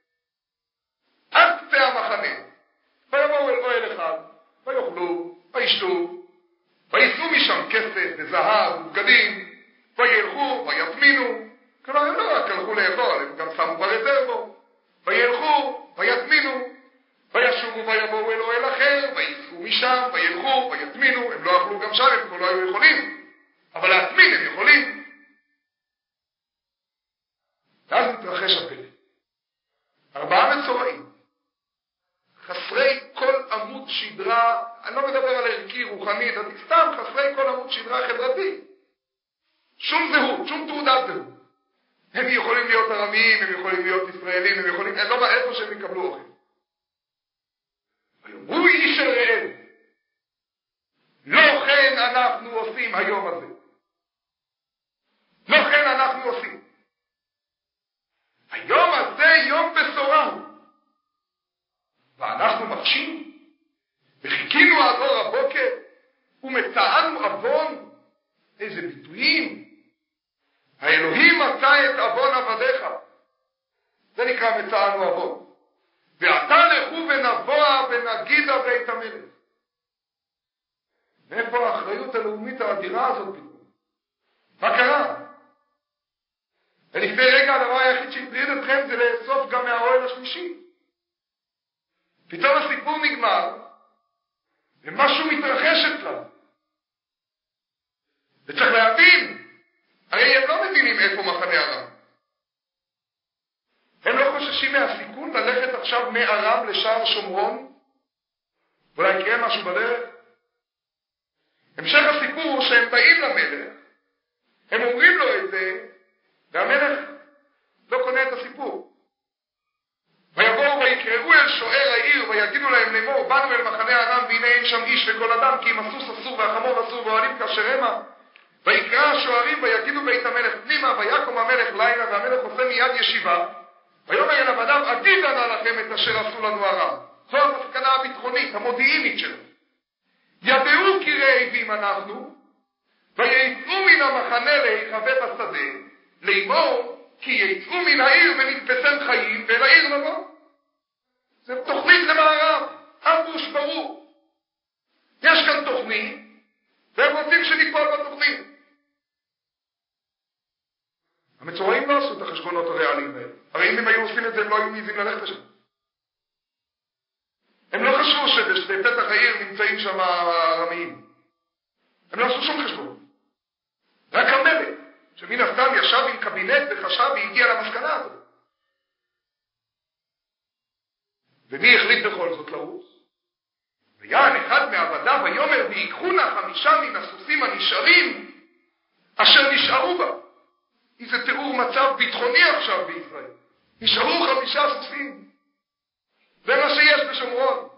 עד קצה המחנה, ויבואו אל אוהל אחד, ויאכלו, וישתו, וישאו משם כסף וזהב ובגדים, וילכו, ויטמינו. כלומר, הם לא רק הלכו לאכול, הם גם שמו ברזרבו. וילכו, ויטמינו, וישובו ויבואו אל אוהל אחר, ויצאו משם, וילכו, ויטמינו. הם לא אכלו גם שם, הם כבר לא היו יכולים, אבל להטמין הם יכולים. ואז מתרחש הפלא. ארבעה מצורעים, חסרי כל עמוד שדרה, אני לא מדבר על ערכי, רוחני, דתי, סתם חסרי כל עמוד שדרה חברתי. שום זהות, שום תעודת זהות. הם יכולים להיות ארמיים, הם יכולים להיות ישראלים, הם יכולים, הם לא באיפה שהם יקבלו אוכל. ויאמרו איש אל רעהו, לא כן אנחנו עושים היום הזה. לא כן אנחנו עושים. היום הזה יום בשורה הוא. ואנחנו מקשים, וחיכינו עד אור הבוקר, ומצאנו עוון. איזה ביטויים. האלוהים מצא את עוון עבדיך. זה נקרא מצאנו עוון. ועתה לכו ונבוא ונגידה בית המלך. מאיפה האחריות הלאומית האדירה הזאת פתאום? מה קרה? ולפני רגע הדבר היחיד שהטריד אתכם זה לאסוף גם מהאוהל השלישי. פתאום הסיפור נגמר, ומשהו מתרחש אצלם. וצריך להבין, הרי הם לא מבינים איפה מחנה ארם. הם לא חוששים מהסיכון ללכת עכשיו מארם לשער שומרון, ואולי יקרה משהו בדרך. המשך הסיפור הוא שהם באים למלך, הם אומרים לו את זה, והמלך לא קונה את הסיפור. ויבואו ויקראו אל שוער העיר ויגידו להם לאמור, באנו אל מחנה ארם והנה אין שם איש וכל אדם, כי אם הסוס אסור והחמור אסור ואוהלים כאשר המה. ויקרא השוערים ויגידו בית המלך פנימה, ויקום המלך לילה, והמלך עושה מיד ישיבה, ויאמר אל עבדיו, אגידה נא לכם את אשר עשו לנו ארם. זו המסקנה הביטחונית, המודיעינית שלו. ידעו כי רעבים אנחנו, ויצאו מן המחנה להיחבא בשדה, לאמור כי יצאו מן העיר ונתפסם חיים, ואל העיר נבוא. זה תוכנית למערב, אמבוש ברור. יש כאן תוכנית, והם רוצים שנקפול בתוכנית. המצורעים לא עשו את החשבונות הריאליים האלה. הרי אם הם היו עושים את זה, הם לא היו מעיזים ללכת לשם. הם לא חשבו שבפתח העיר נמצאים שם הרמאים. הם לא עשו שום חשבון. רק המלך, שמן הסתם ישב עם קבינט וחשב והגיע למסקנה הזאת. ומי החליט בכל זאת לרוץ? ויען אחד מעבדיו ויאמר ויקחו נא חמישה מן הסוסים הנשארים אשר נשארו בה. איזה תיאור מצב ביטחוני עכשיו בישראל. נשארו חמישה סוסים. זה מה שיש בשומרון.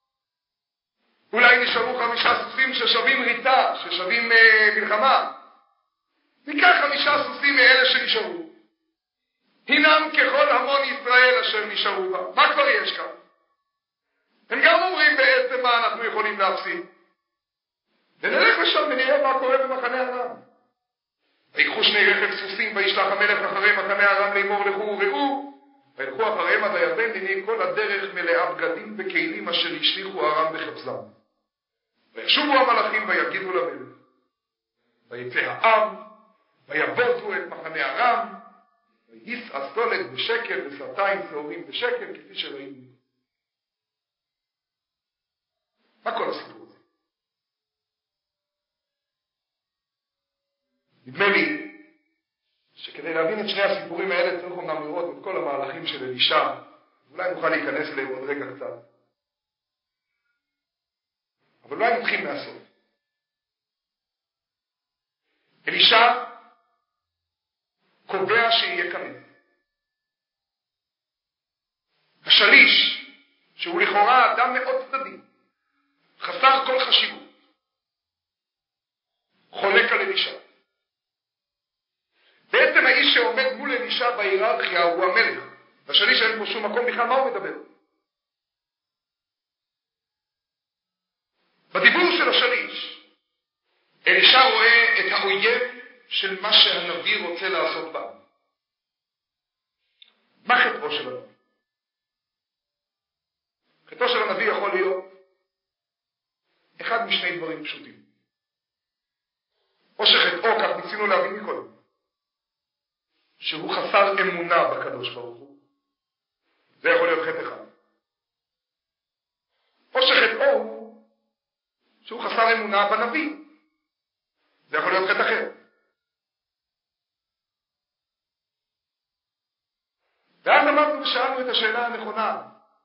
אולי נשארו חמישה סוסים ששווים ריצה, ששווים אה, מלחמה. ניקח חמישה סוסים מאלה שנשארו. הינם ככל המון ישראל אשר נשארו בה. מה כבר יש כאן? הם גם אומרים בעצם מה אנחנו יכולים להפסיד. ונלך לשם ונראה מה קורה במחנה ארם. ויקחו שני רכב סוסים וישלח המלך אחרי מחנה ארם לאמור לכו וראו. וילכו אחריהם עד הירדן, והנה כל הדרך מלאה בגדים וכלים אשר השליחו ארם בחפזם. וישובו המלאכים ויגידו למלך. ויצא העם, ויבוזו את מחנה ארם, וייס הסולת בשקל וסרטיים שעורים בשקל, כפי שראינו. מה כל הסיפור הזה? נדמה לי שכדי להבין את שני הסיפורים האלה צריך אומנם לראות את כל המהלכים של אלישע, אולי נוכל להיכנס אליהם עוד רגע קצת. אבל אולי נתחיל מהסוף. אלישע קובע שיהיה כנס. השליש, שהוא לכאורה אדם מאוד צדיק, חסר כל חשיבות, חולק על אלישע. בעצם האיש שעומד מול אלישע בהיררכיה הוא המלך. השליש אין פה שום מקום, בכלל מה הוא מדבר? בדיבור של השליש, אלישע רואה את האויב של מה שהנביא רוצה לעשות בה. מה חטאו של הנביא? חטאו של הנביא יכול להיות אחד משני דברים פשוטים. או שחטאו, כך ניסינו להבין מקודם, שהוא חסר אמונה בקדוש ברוך הוא. זה יכול להיות חטא אחד. או שחטאו הוא שהוא חסר אמונה בנביא. זה יכול להיות חטא אחר. ואז אמרנו ושאלנו את השאלה הנכונה.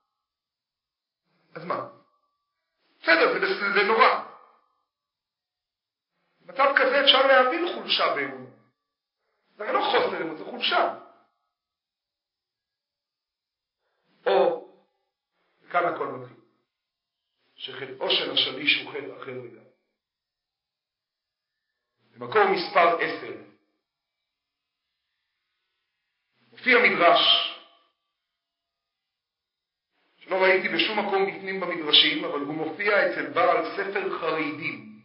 אז מה? בסדר, זה, זה נורא. במצב כזה אפשר להבין חולשה באמונה. זה לא חוסר אמונה, זה חולשה. או, כאן הכל מתחיל, שחטאו של השליש הוא חטא אחר לגמרי. במקור מספר עשר, מופיע מדרש, שלא ראיתי בשום מקום בפנים במדרשים, אבל הוא מופיע אצל בעל ספר חרדים.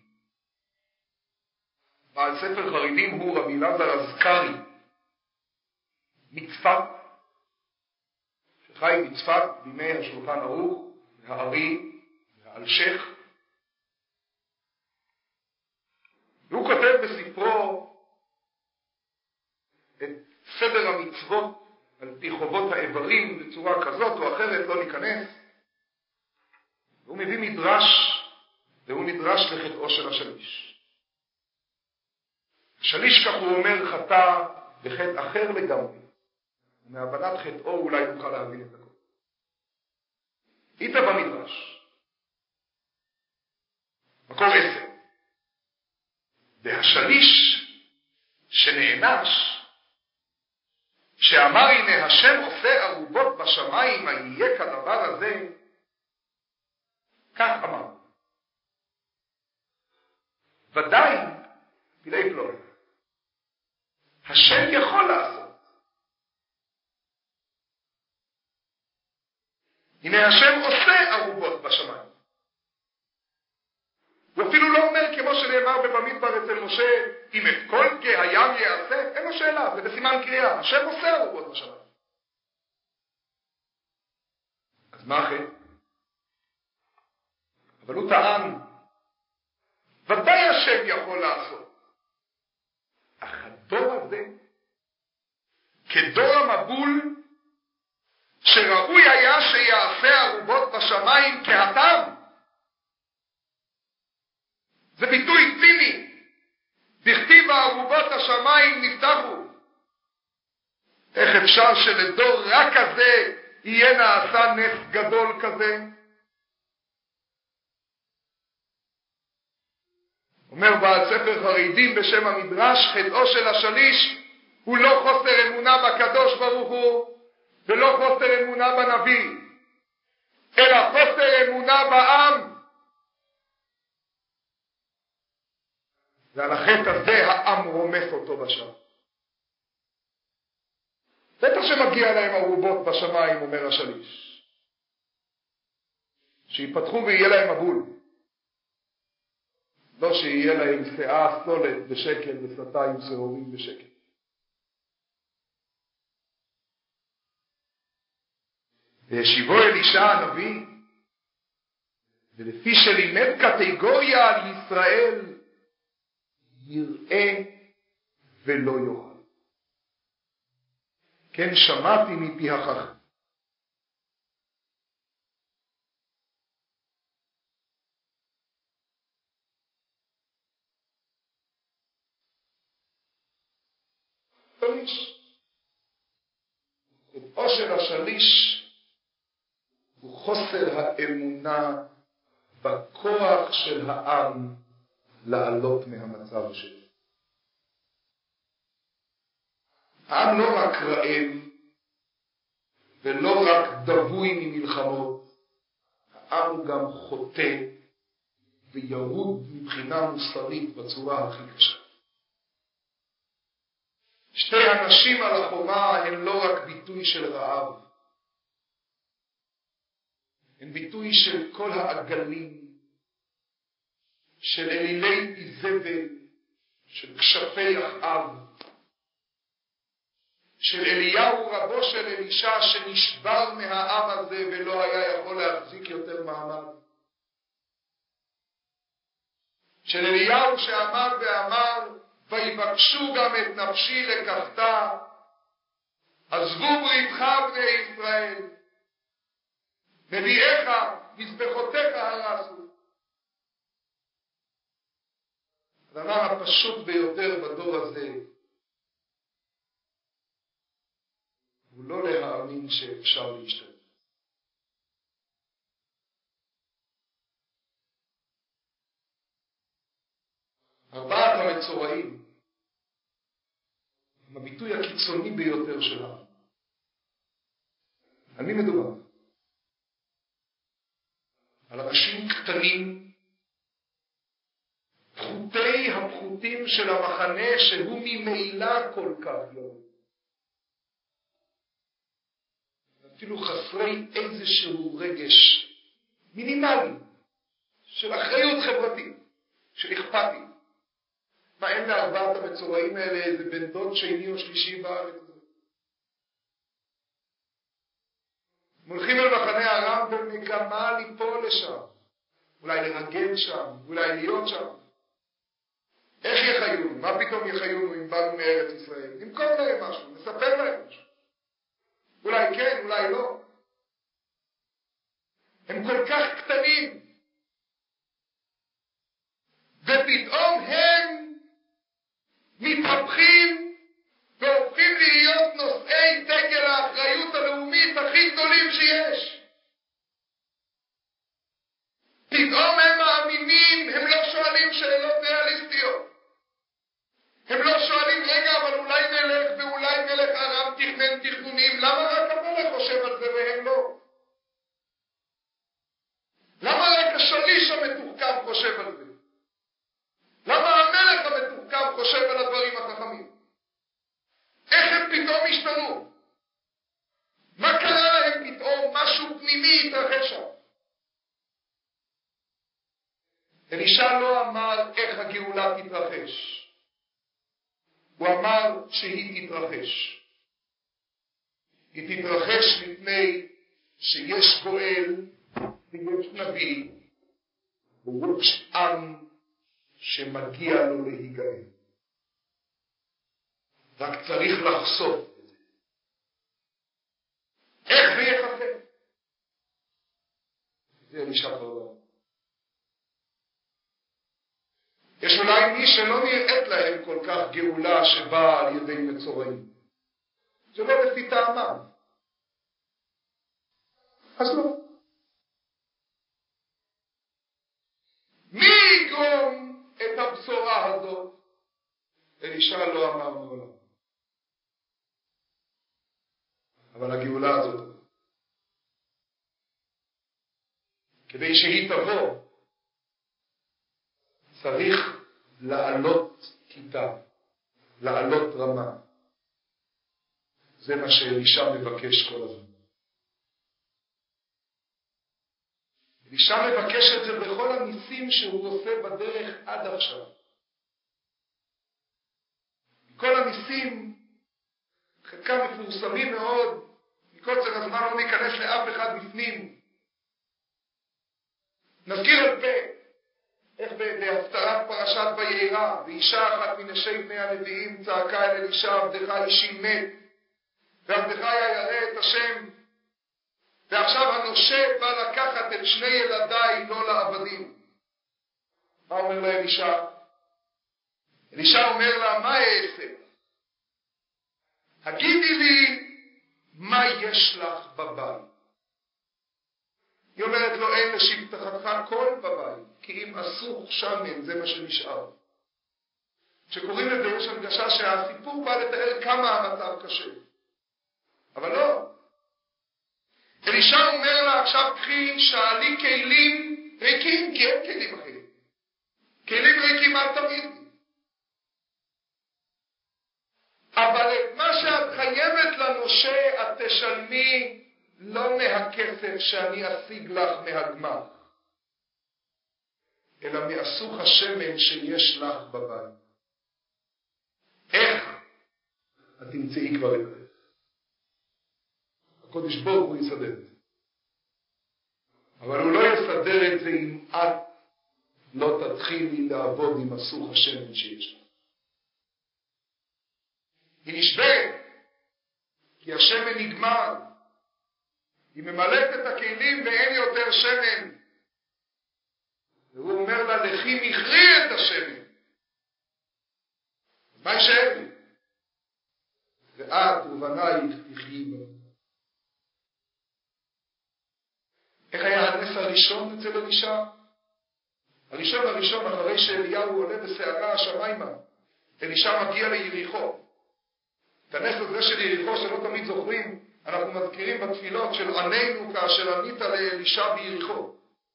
בעל ספר חרדים הוא רבי אלעזר אזכרי, מצפת, שחי בצפת בימי השולחן ערוך, והארי, והאלשך. והוא כותב בספרו את סדר המצוות על פי חובות האיברים בצורה כזאת או אחרת, לא ניכנס. והוא מביא מדרש, והוא נדרש לחטאו של השליש. השליש, כך הוא אומר, חטא בחטא אחר לגמרי. ומהבנת חטאו אולי נוכל להבין את הכל. איתה במדרש. מקור עשר. והשליש שנענש, שאמר הנה השם עושה ערובות בשמיים, מה יהיה כדבר הזה, כך אמר. ודאי, פילי פלוני. השם יכול לעשות. הנה השם עושה ערובות בשמיים. שנאמר במדבר אצל משה, אם את כל גיא הים יעשה, אין לו שאלה, זה בסימן קריאה, השם עושה ארובות בשמיים. אז מה אחרי? אבל הוא טען, ודאי השם יכול לעשות. אך הדור הזה, כדור המבול, שראוי היה שיעשה ארובות בשמיים כהתם, זה ביטוי ציני. דכתיב ארובות השמיים נפתחו. איך אפשר שלדור רק כזה יהיה נעשה נס גדול כזה? אומר בעל ספר חרדים בשם המדרש, חטאו של השליש הוא לא חוסר אמונה בקדוש ברוך הוא ולא חוסר אמונה בנביא, אלא חוסר אמונה בעם. ועל החטא הזה העם רומס אותו בשם. בטח שמגיע להם ארובות בשמיים, אומר השליש, שיפתחו ויהיה להם מבול, לא שיהיה להם שאה סולת בשקל ושפתיים שעורים בשקל. וישיבו אלישע הנביא, ולפי שלימד קטגוריה על ישראל, יראה ולא יאכל. כן שמעתי מפי החכם. חטאו של השליש הוא חוסר האמונה בכוח של העם לעלות מהמצב שלו. העם לא רק רעב ולא רק דבוי ממלחמות, העם הוא גם חוטא וירוד מבחינה מוסרית בצורה הכי קשה. שתי הנשים על החומה הן לא רק ביטוי של רעב, הן ביטוי של כל העגלים, של אלילי איזבל, של כשפי אחאב, של אליהו רבו של אלישע שנשבר מהעם הזה ולא היה יכול להחזיק יותר מעמד, של אליהו שעמד ואמר, ויבקשו גם את נפשי לקחתה, עזבו בריתך בני ישראל, נביאיך, מזבחותיך הרסו. הדבר הפשוט ביותר בדור הזה הוא לא להאמין שאפשר להשתתף. ארבעת המצורעים הם הביטוי הקיצוני ביותר שלנו. על מי מדובר? על אנשים קטנים, פחותי הפחותים של המחנה שהוא ממילא כל כך לא. אפילו חסרי איזשהו רגש מינימלי של אחריות חברתית, של אכפתית. מה, אין לארבעת המצורעים האלה איזה בן דוד שני או שלישי בארץ? הם הולכים אל מחנה ארם במגמה ליפול לשם, אולי לרגל שם, אולי להיות שם. איך יחיונו? מה פתאום יחיונו אם באנו מארץ ישראל? נמכור להם משהו, נספר להם משהו. אולי כן, אולי לא. הם כל כך קטנים. ופתאום הם מתהפכים והופכים להיות נושאי דגל האחריות הלאומית הכי גדולים שיש. פתאום הם מאמינים, הם לא שואלים שאלות ריאליסטיות. הם לא שואלים, רגע, אבל אולי נלך ואולי מלך ארם תכנן תכנונים, למה רק המלך חושב על זה והם לא? למה רק השליש המתוחכם חושב על זה? למה המלך המתוחכם חושב על הדברים החכמים? איך הם פתאום השתנו? מה קרה להם פתאום? משהו פנימי התרחש שם. אלישע לא אמר איך הגאולה תתרחש. הוא אמר שהיא תתרחש. היא תתרחש מפני שיש גואל ויש נביא ויש עם שמגיע לו להיגאל. רק צריך לחשוף את זה. איך זה יחסה? זה אלישע כבר לא. יש אולי מי שלא נראית להם כל כך גאולה שבאה על ידי מצורעים. זה לא לפי טעמם. אז לא. מי יגרום את הבשורה הזאת? אלישע לא אמר מעולם. אבל הגאולה הזאת, כדי שהיא תבוא, צריך לעלות כיתה, לעלות רמה. זה מה שאלישע מבקש כל הזמן. אלישע מבקש את זה בכל הניסים שהוא עושה בדרך עד עכשיו. כל הניסים, חלקם מפורסמים מאוד, מקוצר הזמן לא ניכנס לאף אחד בפנים. נזכיר על פה, איך בהפטרת פרשת וירא, ואישה אחת מנשי בני הנביאים צעקה אל אלישע, עבדך אישי מת, ועבדך ירא את השם, ועכשיו הנושה בא לקחת את שני ילדיי לא לעבדים. מה אומר לה אלישע? אלישע אומר לה, מה אעשה? הגידי לי, מה יש לך בבית? היא אומרת לו, אין לשבטך כל בבית, כי אם אסוך שמן, זה מה שנשאר. כשקוראים לזה יש הרגשה שהסיפור בא לתאר כמה המצב קשה. אבל לא. אלישע אומר לה, עכשיו קחי, שאלי כלים ריקים, כי אין כלים אחרים. כלים ריקים אל תמיד. אבל את מה שאת חייבת לנושה, את תשלמי לא מהכסף שאני אשיג לך מהגמר, אלא מאסוך השמן שיש לך בבית. איך? את תמצאי כבר את זה. הקודש ברוך הוא יסדר את זה. אבל הוא לא יסדר את זה אם את לא תתחילי לעבוד עם אסוך השמן שיש לך. היא נשברת, כי השמן נגמר. היא ממלאת את הכלים ואין יותר שמן. והוא אומר לה, לכי מכרי את השמן. מה יישאר לי? ואת ובנייך תחיי בו. איך היה הנס הראשון אצל אלישע? הראשון הראשון, אחרי שאליהו עולה בסערה השמיימה, אלישע מגיע ליריחו. את הנס הזה של יריחו שלא תמיד זוכרים, אנחנו מזכירים בתפילות של עננו כאשר ענית לאלישע ביריחו.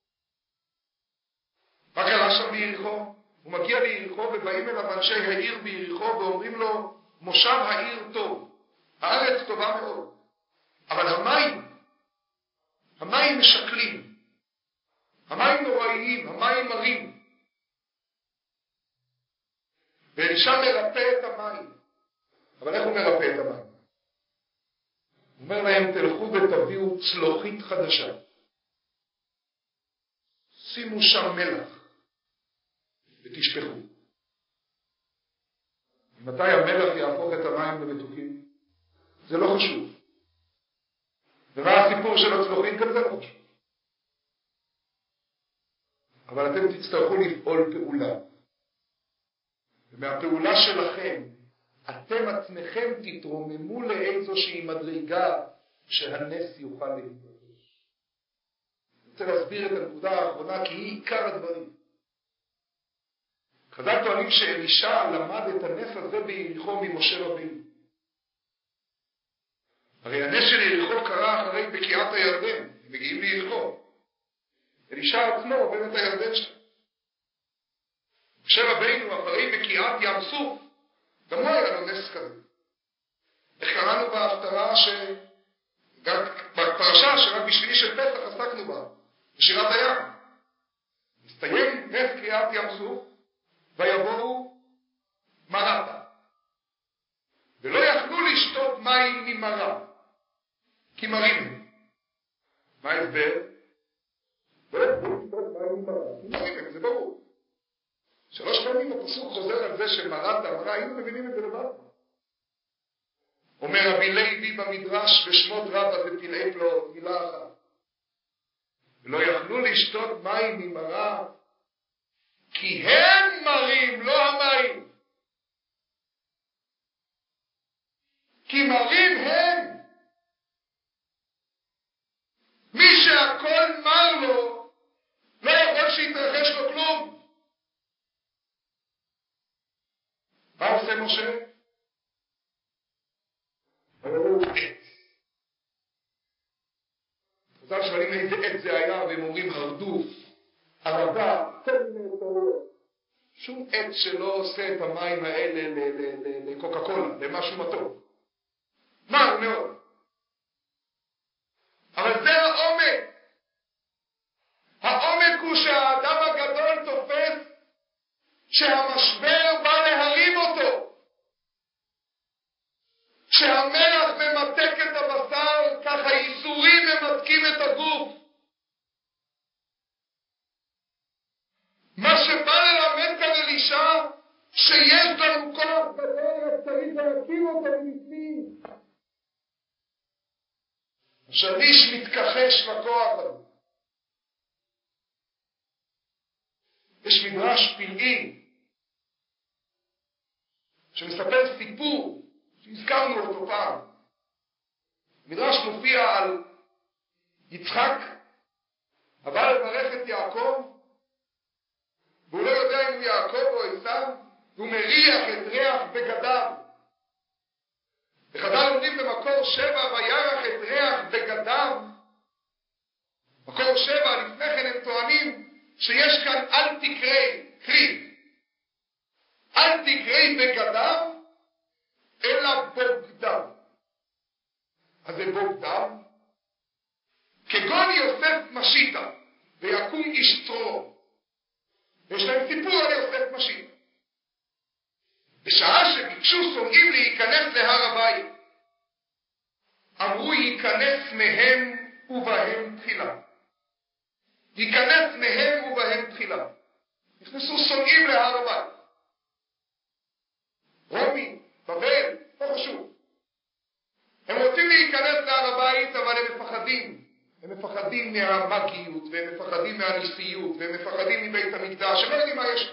מה קרה שם ביריחו? הוא מגיע ליריחו ובאים אליו אנשי העיר ביריחו ואומרים לו, מושב העיר טוב, הארץ טובה מאוד, אבל המים, המים משקלים, המים נוראיים, המים מרים. ואלישע מרפא את המים. אבל איך הוא מרפא את המים? הוא אומר להם, תלכו ותביאו צלוחית חדשה. שימו שם מלח ותשפכו. מתי המלח יהפוך את המים למתוקים? זה לא חשוב. ומה הסיפור של הצלוחית? גם זה לא חשוב. אבל אתם תצטרכו לפעול פעולה. ומהפעולה שלכם, אתם עצמכם תתרוממו לאיזושהי מדרגה שהנס יוכל להתרחש. אני רוצה להסביר את הנקודה האחרונה, כי היא עיקר הדברים. חז"ל טוענים שאלישע למד את הנס הזה ביריחו ממשה רבינו. הרי הנס של יריחו קרה אחרי בקיעת הירדן, מגיעים ליריחו. אלישע עצמו עובר את הירדן שם. משה רבינו אחרי בקיעת ים סוף, גם הוא היה לו נס כזה. איך קראנו בהפטרה ש... בפרשה שרק בשבילי של פסח עסקנו בה, בשירת הים. מסתיים נס קריעת ים סוף, ויבואו מרתה. ולא יכלו לשתות מים ממרה, כי מרים. מה ההסבר? לא יכלו לשתות מים ממרה, כי מרים, זה ברור. שלוש פעמים הפסוק חוזר על זה שמרת אמרה, היינו מבינים את זה לבד. אומר רבי לוי במדרש בשמות רבה זה פלאי פלאות, מילה אחת. ולא יכלו לשתות מים ממרה, כי הם מרים, לא המים. כי מרים הם. מי שהכל מר לו, לא יכול שיתרחש לו כלום. מה עושה משה? חז"ל שואלים איזה עת זה היה, והם אומרים הרדוף, ערבה, שום עת שלא עושה את המים האלה לקוקה קולה, למשהו מתוק. מר מאוד. אבל זה העומק. העומק הוא שהאדם הגדול תופס שהמשבר בא להרים אותו. כשהמלח ממתק את הבשר, ככה ייסורים ממתקים את הגוף. מה שבא ללמד כאן אלישע, שיש לנו כוח בדרך, צריך להקים אותו מבפנים. השליש מתכחש לכוח הזה. יש מדרש פלאי שמספר סיפור שהזכרנו אותו פעם. מדרש מופיע על יצחק הבא לברך את יעקב, והוא לא יודע אם הוא יעקב או עשיו, והוא מריח את ריח בגדיו. וחז"ל אומרים במקור שבע וירח את ריח בגדיו. מקור שבע, לפני כן הם טוענים שיש כאן אל תקרי, קרי, אל תקרי בגדיו, אלא בוגדיו. אז זה בוגדיו, כגון יוסף משיטה, ויקום איש צרור. יש להם סיפור על יוסף משיטה. בשעה שביקשו שונאים להיכנס להר הבית, אמרו ייכנס מהם ובהם תחילה. ייכנס מהם ובהם תחילה. נכנסו שונאים להר הבית. רומי, בבל, לא חשוב. הם רוצים להיכנס להר הבית, אבל הם מפחדים. הם מפחדים מהמגיות, והם מפחדים מהניסיות, והם מפחדים מבית המקדש, הם לא יודעים מה יש.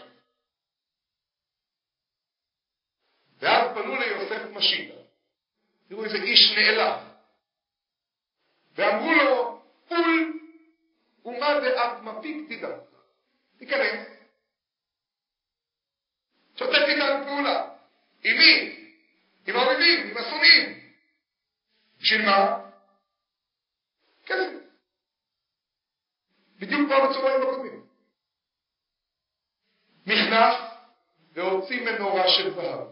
ואז פנו ליוסף משיטה. תראו איזה איש נעלב. ואמרו לו, פול, ומה דעת מפיק תדע. תיכנס. שותף איתנו פעולה. עם מי? עם האויבים, עם השונאים. בשביל מה? כסף. בדיוק כמו בצורעים הקודמים. נכנס והוציא מנורה של זהב.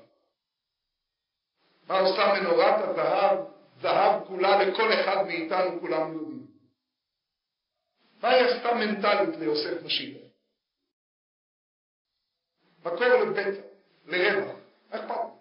מה עושה מנורת הזהב? זהב כולה לכל אחד מאיתנו, כולם יודעים. מה היא עשתה מנטלית ליוסף משיטה? מקור לבצע, לרווח. איך פעם?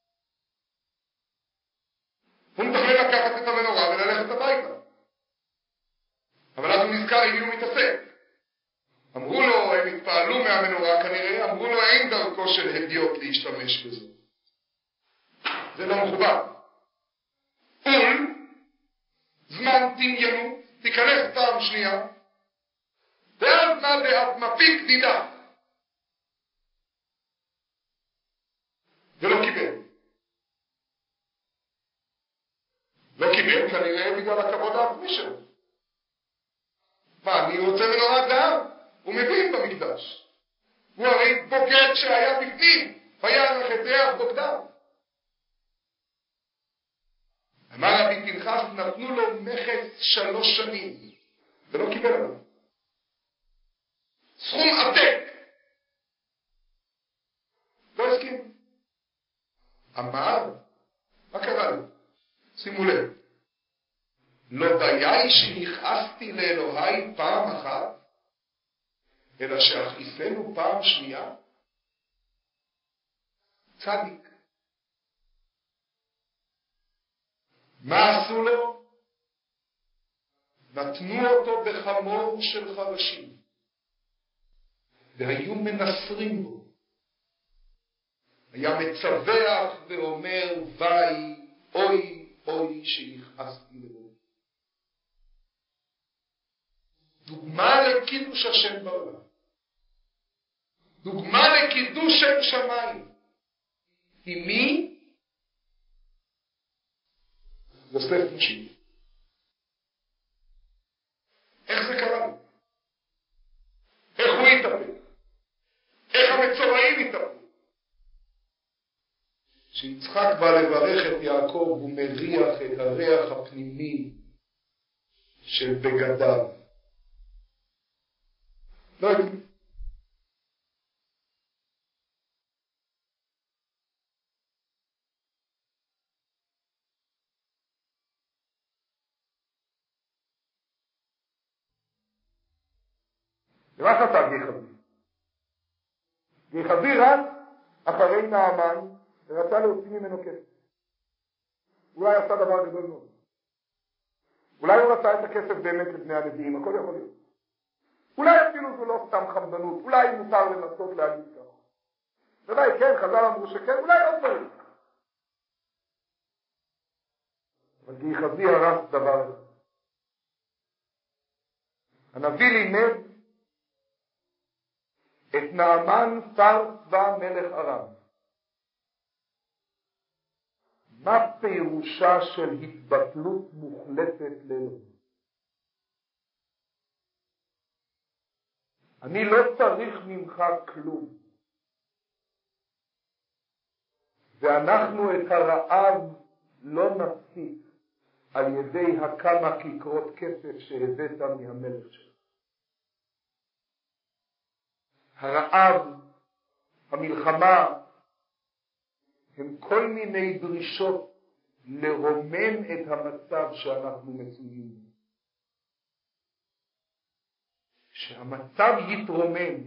הוא מתכנן לקחת את המנורה וללכת הביתה. אבל אז הוא נזכר עם מי הוא מתעסק. אמרו לו, הם התפעלו מהמנורה כנראה, אמרו לו, אין דרכו של הדיוט להשתמש בזה. זה לא מכובד. פול, זמן דמיינות, תיכנס פעם שנייה, ואז מה דעת מפיק דידה. ולא קיבל. לא קיבל כנראה בגלל הכבוד העצמי שלו. מה, אני רוצה מנורת זהב? הוא מבין במקדש. הוא הרי בוגד שהיה בפנים, וירח את ריח בוגדיו. אמר רבי פנחס, נתנו לו מכס שלוש שנים, ולא קיבל עליו. סכום עתק. לא הסכים. אמר, מה קרה לו? שימו לב. לא דיי שנכעסתי לאלוהי פעם אחת, אלא שאכיסנו פעם שנייה צדיק. מה עשו לו? נתנו אותו בחמור של חרשים, והיו מנסרים בו. היה מצווח ואומר, וי, אוי, אוי שנכנסתי לבו. דוגמה לקידוש השם בעולם. דוגמה לקידוש שם שמיים. עם מי? יוסף משיב. איך זה קרה? איך הוא התאפק? איך המצורעים התאפקו? כשיצחק בא לברך את יעקב הוא מריח את הריח הפנימי של בגדיו. לא יודעים. ומה חטא גיחזי? גיחזי רץ אחרי נעמן ורצה להוציא ממנו כסף. אולי עשה דבר גדול מאוד. אולי הוא רצה את הכסף באמת לבני הנביאים, הכל יכול להיות. אולי אפילו זו לא סתם חמדנות, אולי מותר לנסות להגיד ככה. ודאי כן, חז"ל אמרו שכן, אולי עוד דברים. אבל גיחזי הרס דבר אחד. הנביא לימד את נעמן שר צבא מלך ארם. מה פירושה של התבטלות מוחלטת לאלוהים? אני לא צריך ממך כלום. ואנחנו את הרעב לא נפסיק על ידי הכמה כיכרות כסף שהבאת מהמלך שלך. הרעב, המלחמה, הם כל מיני דרישות לרומם את המצב שאנחנו מצויים. כשהמצב יתרומם,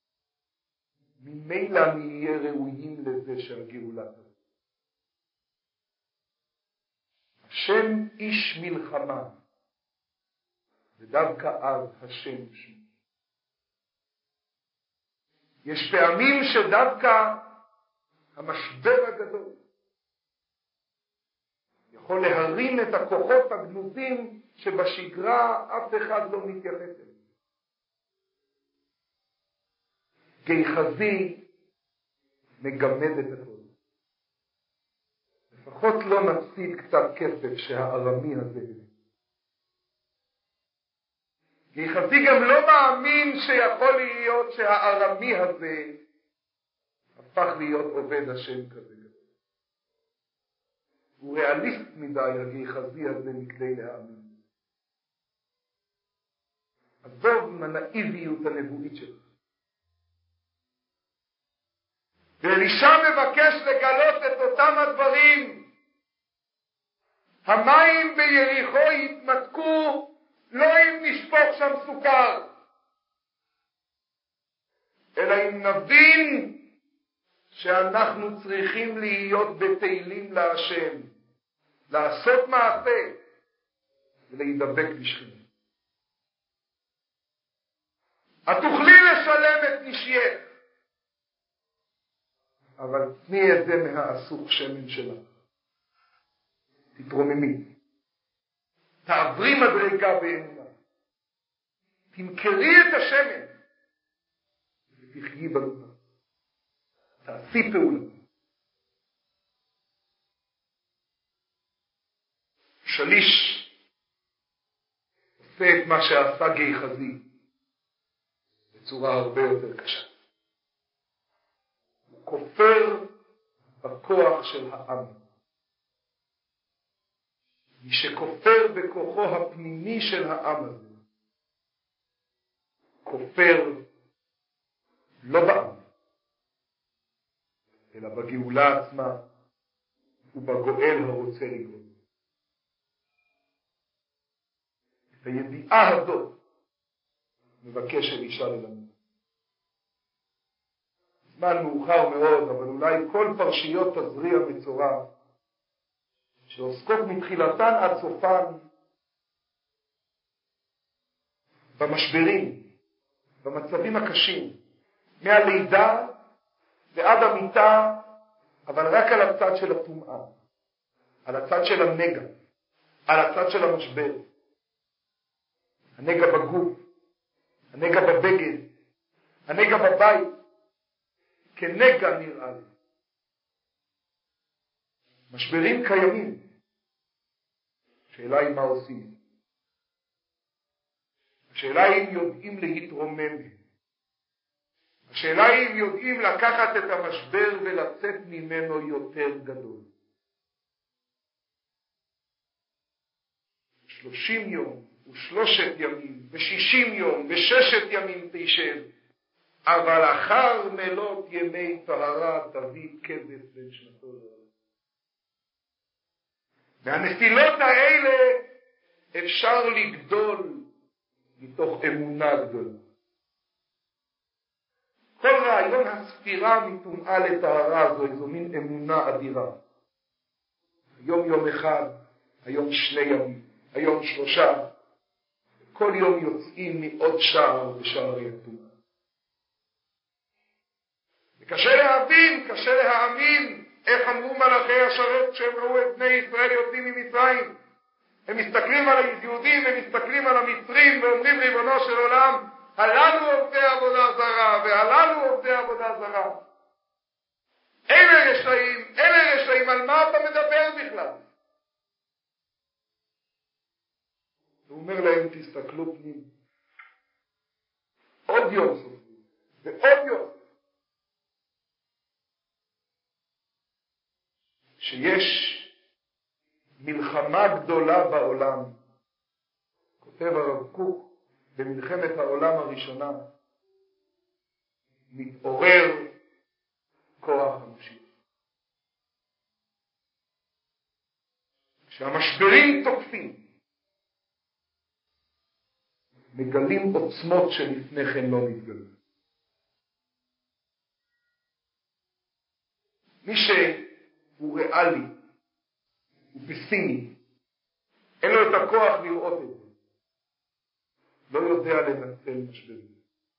ממילא נהיה ראויים לזה שהגאולה תבוא. השם איש מלחמה, ודווקא אז השם שמו. יש פעמים שדווקא המשבר הגדול יכול להרים את הכוחות הגנוזים שבשגרה אף אחד לא מתייחס אליהם. גיחזי מגמד את הכל. לפחות לא נפסיד קצת כסף שהארמי הזה. גיחזי גם לא מאמין שיכול להיות שהארמי הזה הפך להיות עובד השם כזה. הוא ריאליסט מדי הגיחזי הזה מכדי להאמין. עזוב עם הנאיביות הנבואית שלך. ואלישע מבקש לגלות את אותם הדברים. המים ביריחו יתמתקו לא אם נשפוך שם סוכר, אלא אם נבין שאנחנו צריכים להיות בתהילים להשם, לעשות מעשה ולהידבק בשכינה. את תוכלי לשלם את נשייך, אבל תני את זה מהאסוך שמן שלך. תתרוממי. תעברי מדרגה באמונה. תמכרי את השמן ותחיי בלובה. תעשי פעולה. שליש עושה את מה שעשה גיחזי בצורה הרבה יותר קשה. הוא כופר בכוח של העם. מי שכופר בכוחו הפנימי של העם הזה, כופר לא בעם, אלא בגאולה עצמה ובגואל הרוצה לגאול. את הידיעה הזאת מבקש אלישע ללמד. זמן מאוחר מאוד, אבל אולי כל פרשיות תזריע מצורע, שעוסקות מתחילתן עד סופן במשברים, במצבים הקשים, מהלידה ועד המיטה, אבל רק על הצד של הטומאה, על הצד של הנגע, על הצד של המשבר. הנגע בגוף, הנגע בבגד, הנגע בבית, כנגע נראה לי. משברים קיימים. השאלה היא מה עושים. השאלה היא אם יודעים להתרומם. השאלה היא אם יודעים לקחת את המשבר ולצאת ממנו יותר גדול. שלושים יום ושלושת ימים ושישים יום וששת ימים תשב, אבל אחר מלות ימי טהרה תביא כבש בין שנתו לעולם. מהנפילות האלה אפשר לגדול מתוך אמונה גדולה. כל רעיון הספירה מטומאה לטהרה זו איזו מין אמונה אדירה. היום יום אחד, היום שני ימים, היום שלושה, כל יום יוצאים מעוד שער בשער הטומאה. קשה להבין, קשה להאמין, איך אמרו מלאכי השרת כשהם ראו את בני ישראל יוצאים ממצרים. הם מסתכלים על היהודים, הם מסתכלים על המצרים ואומרים ריבונו של עולם, הללו עובדי עבודה זרה והללו עובדי עבודה זרה. אלה רשעים, אלה רשעים, על מה אתה מדבר בכלל? הוא אומר להם, תסתכלו פנים. עוד יום סופרים, ועוד יום. שיש מלחמה גדולה בעולם, כותב הרב קוק, במלחמת העולם הראשונה, מתעורר כוח המשיח. כשהמשברים תוקפים, מגלים עוצמות שלפני כן לא נתגלו. מי שהוא ריאלי, הוא פסימי, אין לו את הכוח לראות את זה, לא יודע לנצל משברים.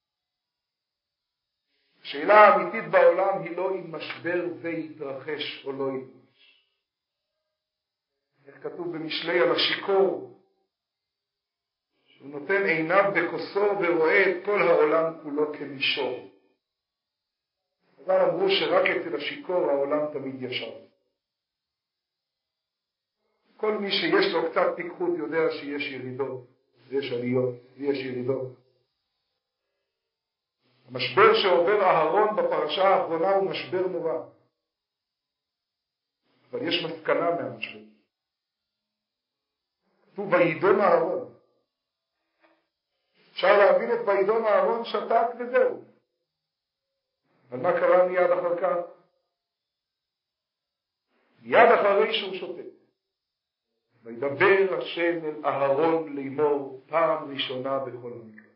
השאלה האמיתית בעולם היא לא אם משבר זה יתרחש או לא יתרחש. איך כתוב במשלי על השיכור, שהוא נותן עיניו בכוסו ורואה את כל העולם כולו כמישור. אבל אמרו שרק אצל השיכור העולם תמיד ישר. כל מי שיש לו קצת פיקחות יודע שיש ירידות, יש עליות, יש ירידות. המשבר שעובר אהרון בפרשה האחרונה הוא משבר נורא. אבל יש מסקנה מהמשבר. כתוב וידום אהרון. אפשר להבין את וידום אהרון שתק וזהו. אבל מה קרה מיד אחר כך? מיד אחרי שהוא שותק. וידבר השם אל אהרון לאמור פעם ראשונה בכל המקרה.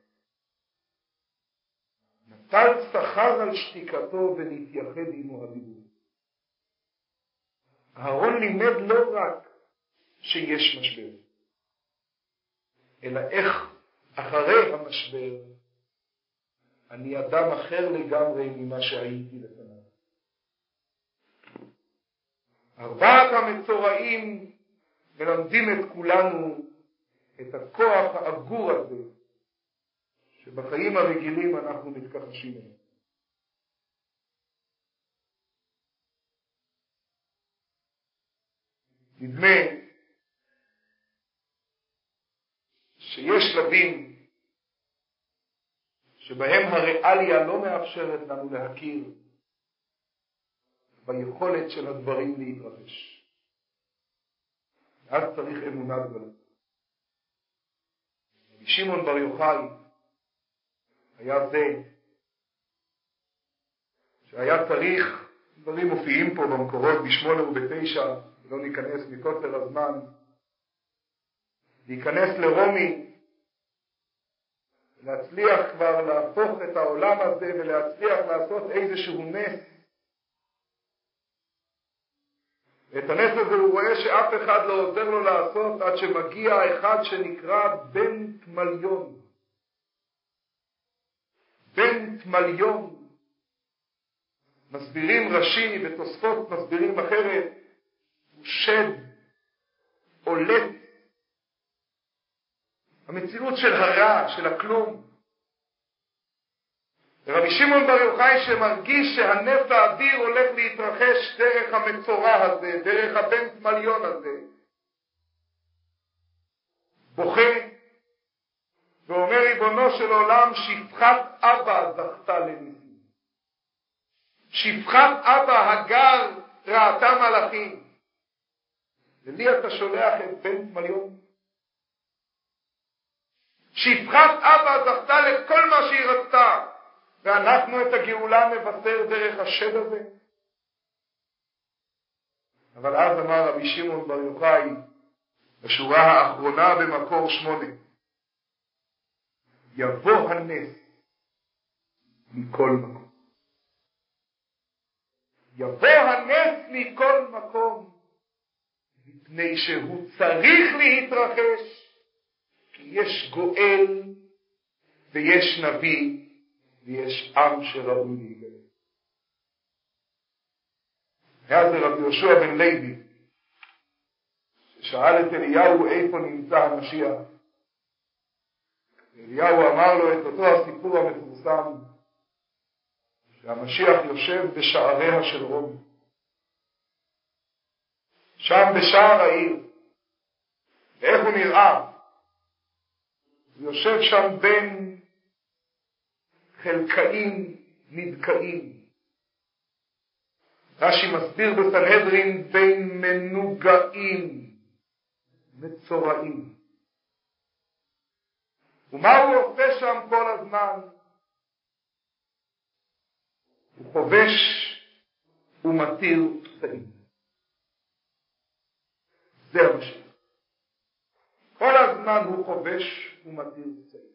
נטל שכר על שתיקתו ונתייחד עמו הדיבור. אהרון לימד לא רק שיש משבר, אלא איך אחרי המשבר אני אדם אחר לגמרי ממה שהייתי לפניו. ארבעת המצורעים מלמדים את כולנו את הכוח האגור הזה שבחיים הרגילים אנחנו מתכחשים אליו. נדמה שיש שלבים שבהם הריאליה לא מאפשרת לנו להכיר ביכולת של הדברים להתרחש. אז צריך אמונה גדולה. שמעון בר יוחאי היה זה שהיה צריך, דברים מופיעים פה במקורות בשמונה ובתשע, לא ניכנס מקוצר הזמן, להיכנס לרומי להצליח כבר להפוך את העולם הזה ולהצליח לעשות איזשהו נס. את הנס הזה הוא רואה שאף אחד לא עוזר לו לעשות עד שמגיע אחד שנקרא בן תמליון. בן תמליון. מסבירים רש"י ותוספות מסבירים אחרת, הוא שד, עולת. המציאות של הרע, של הכלום. רבי שמעון בר יוחאי שמרגיש שהנס האדיר הולך להתרחש דרך המצורע הזה, דרך הבן תמליון הזה, בוכה ואומר ריבונו של עולם, שפחת אבא זכתה לניסים. שפחת אבא הגר ראתה מלאכים. ולי אתה שולח את בן תמליון? שפחת אבא זכתה לכל מה שהיא רצתה, ואנחנו את הגאולה נבשר דרך השד הזה. אבל אז אמר רבי שמעון בר יוחאי, בשורה האחרונה במקור שמונה, יבוא הנס מכל מקום. יבוא הנס מכל מקום, מפני שהוא צריך להתרחש, כי יש גואל ויש נביא ויש עם שראוי להיגאל. היה זה רבי יהושע בן לוי ששאל את אליהו איפה נמצא המשיח. אליהו אמר לו את אותו הסיפור המפורסם, שהמשיח יושב בשעריה של רומי, שם בשער העיר. ואיך הוא נראה? הוא יושב שם בין חלקאים נדכאים. רש"י מסביר בסנהדרין, בין מנוגעים, מצורעים. ומה הוא עושה שם כל הזמן? הוא חובש ומתיר פצעים. זה המשיח. כל הזמן הוא חובש ומתיר פצעים.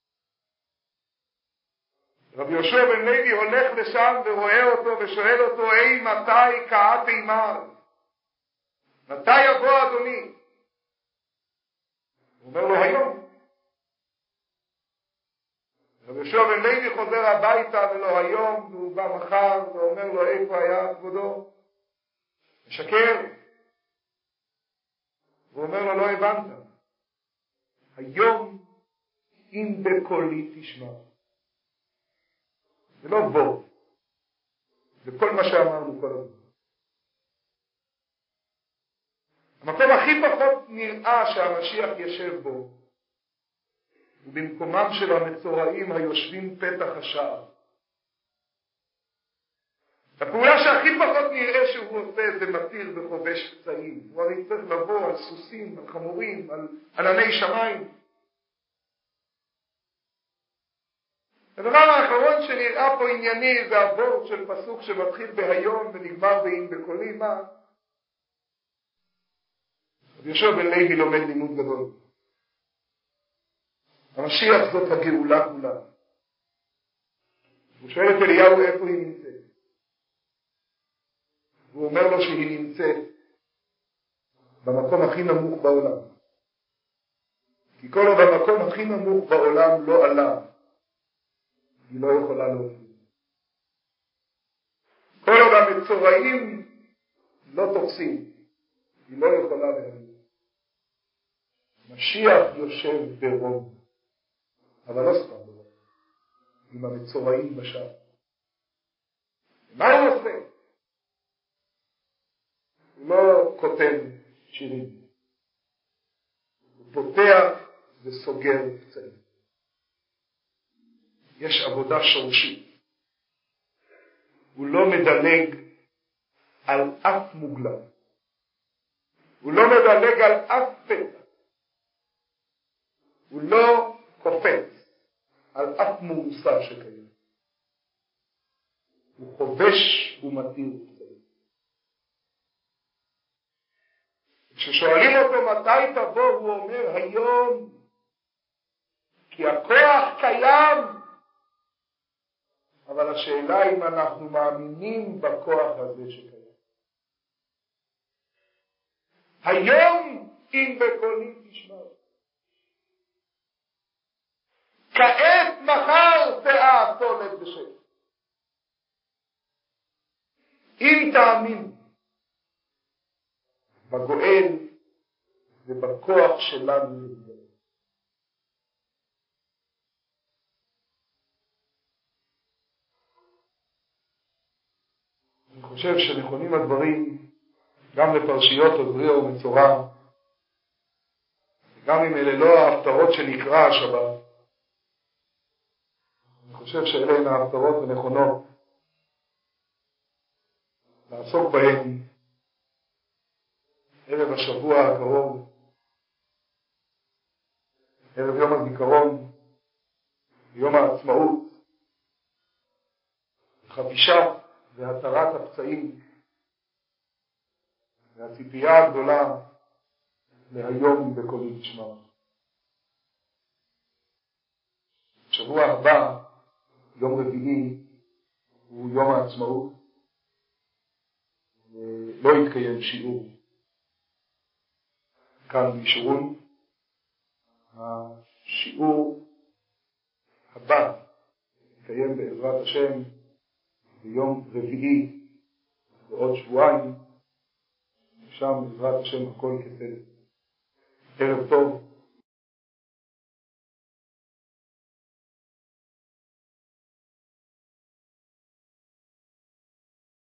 רבי יהושע בן לוי הולך לשם ורואה אותו ושואל אותו, היי, מתי כעת אימר? מתי יבוא אדוני? הוא אומר לו, היום. רבי יהושע בן לוי חוזר הביתה ולא היום, והוא בא מחר ואומר לו, איפה היה כבודו? משקר. הוא אומר לו, לא הבנת. היום אם בקולי תשמע. זה לא בו. זה כל מה שאמרנו כל הזמן. המקום הכי פחות נראה שהמשיח ישב בו, ובמקומם של המצורעים היושבים פתח השער. הפעולה שהכי פחות נראה שהוא עושה זה מתיר וחובש פצעים. הוא הרי צריך לבוא על סוסים, על חמורים, על ענני שמיים. הדבר האחרון שנראה פה ענייני זה הוורד של פסוק שמתחיל בהיום ונגמר באם בקולי. מה? רבי יהושע בן לוי לומד לימוד גדול. המשיח זאת הגאולה כולה. הוא שואל את אליהו איפה היא נמצאת. הוא אומר לו שהיא נמצאת במקום הכי נמוך בעולם. כי כל עוד המקום הכי נמוך בעולם לא עלה, היא לא יכולה להופיע. כל עוד המצורעים לא תופסים, היא לא יכולה להופיע. משיח יושב ברום, אבל לא סתם ברום, עם המצורעים בשער. מה הוא עושה? הוא לא כותב שירים. הוא פותח וסוגר פצעים. יש עבודה שורשית. הוא לא מדלג על אף מוגלה. הוא לא מדלג על אף פתע. הוא לא קופץ על אף מורסה שקיים. הוא חובש ומתיר פצעים. כששואלים אותו מתי תבוא, הוא אומר היום, כי הכוח קיים, אבל השאלה אם אנחנו מאמינים בכוח הזה שקיים. היום אם בקולי תשמעו, כעת מחר תאה תולד בשם. אם תאמין בגואל ובכוח שלנו להתגאל. אני חושב שנכונים הדברים גם לפרשיות עזריה ומצורע, גם אם אלה לא ההפטרות שנקרא השבת. אני חושב שאלה הן ההפטרות הנכונות לעסוק בהן ערב השבוע הקרוב, ערב יום הזיכרון, יום העצמאות, חבישה והתרת הפצעים, והציפייה הגדולה להיום בקולי תשמעו. שבוע הבא, יום רביעי, הוא יום העצמאות, ולא יתקיים שיעור כאן בישורון. השיעור הבא יתקיים בעזרת השם ביום רביעי בעוד שבועיים, שם בעזרת השם הכל כסדר. ערב טוב.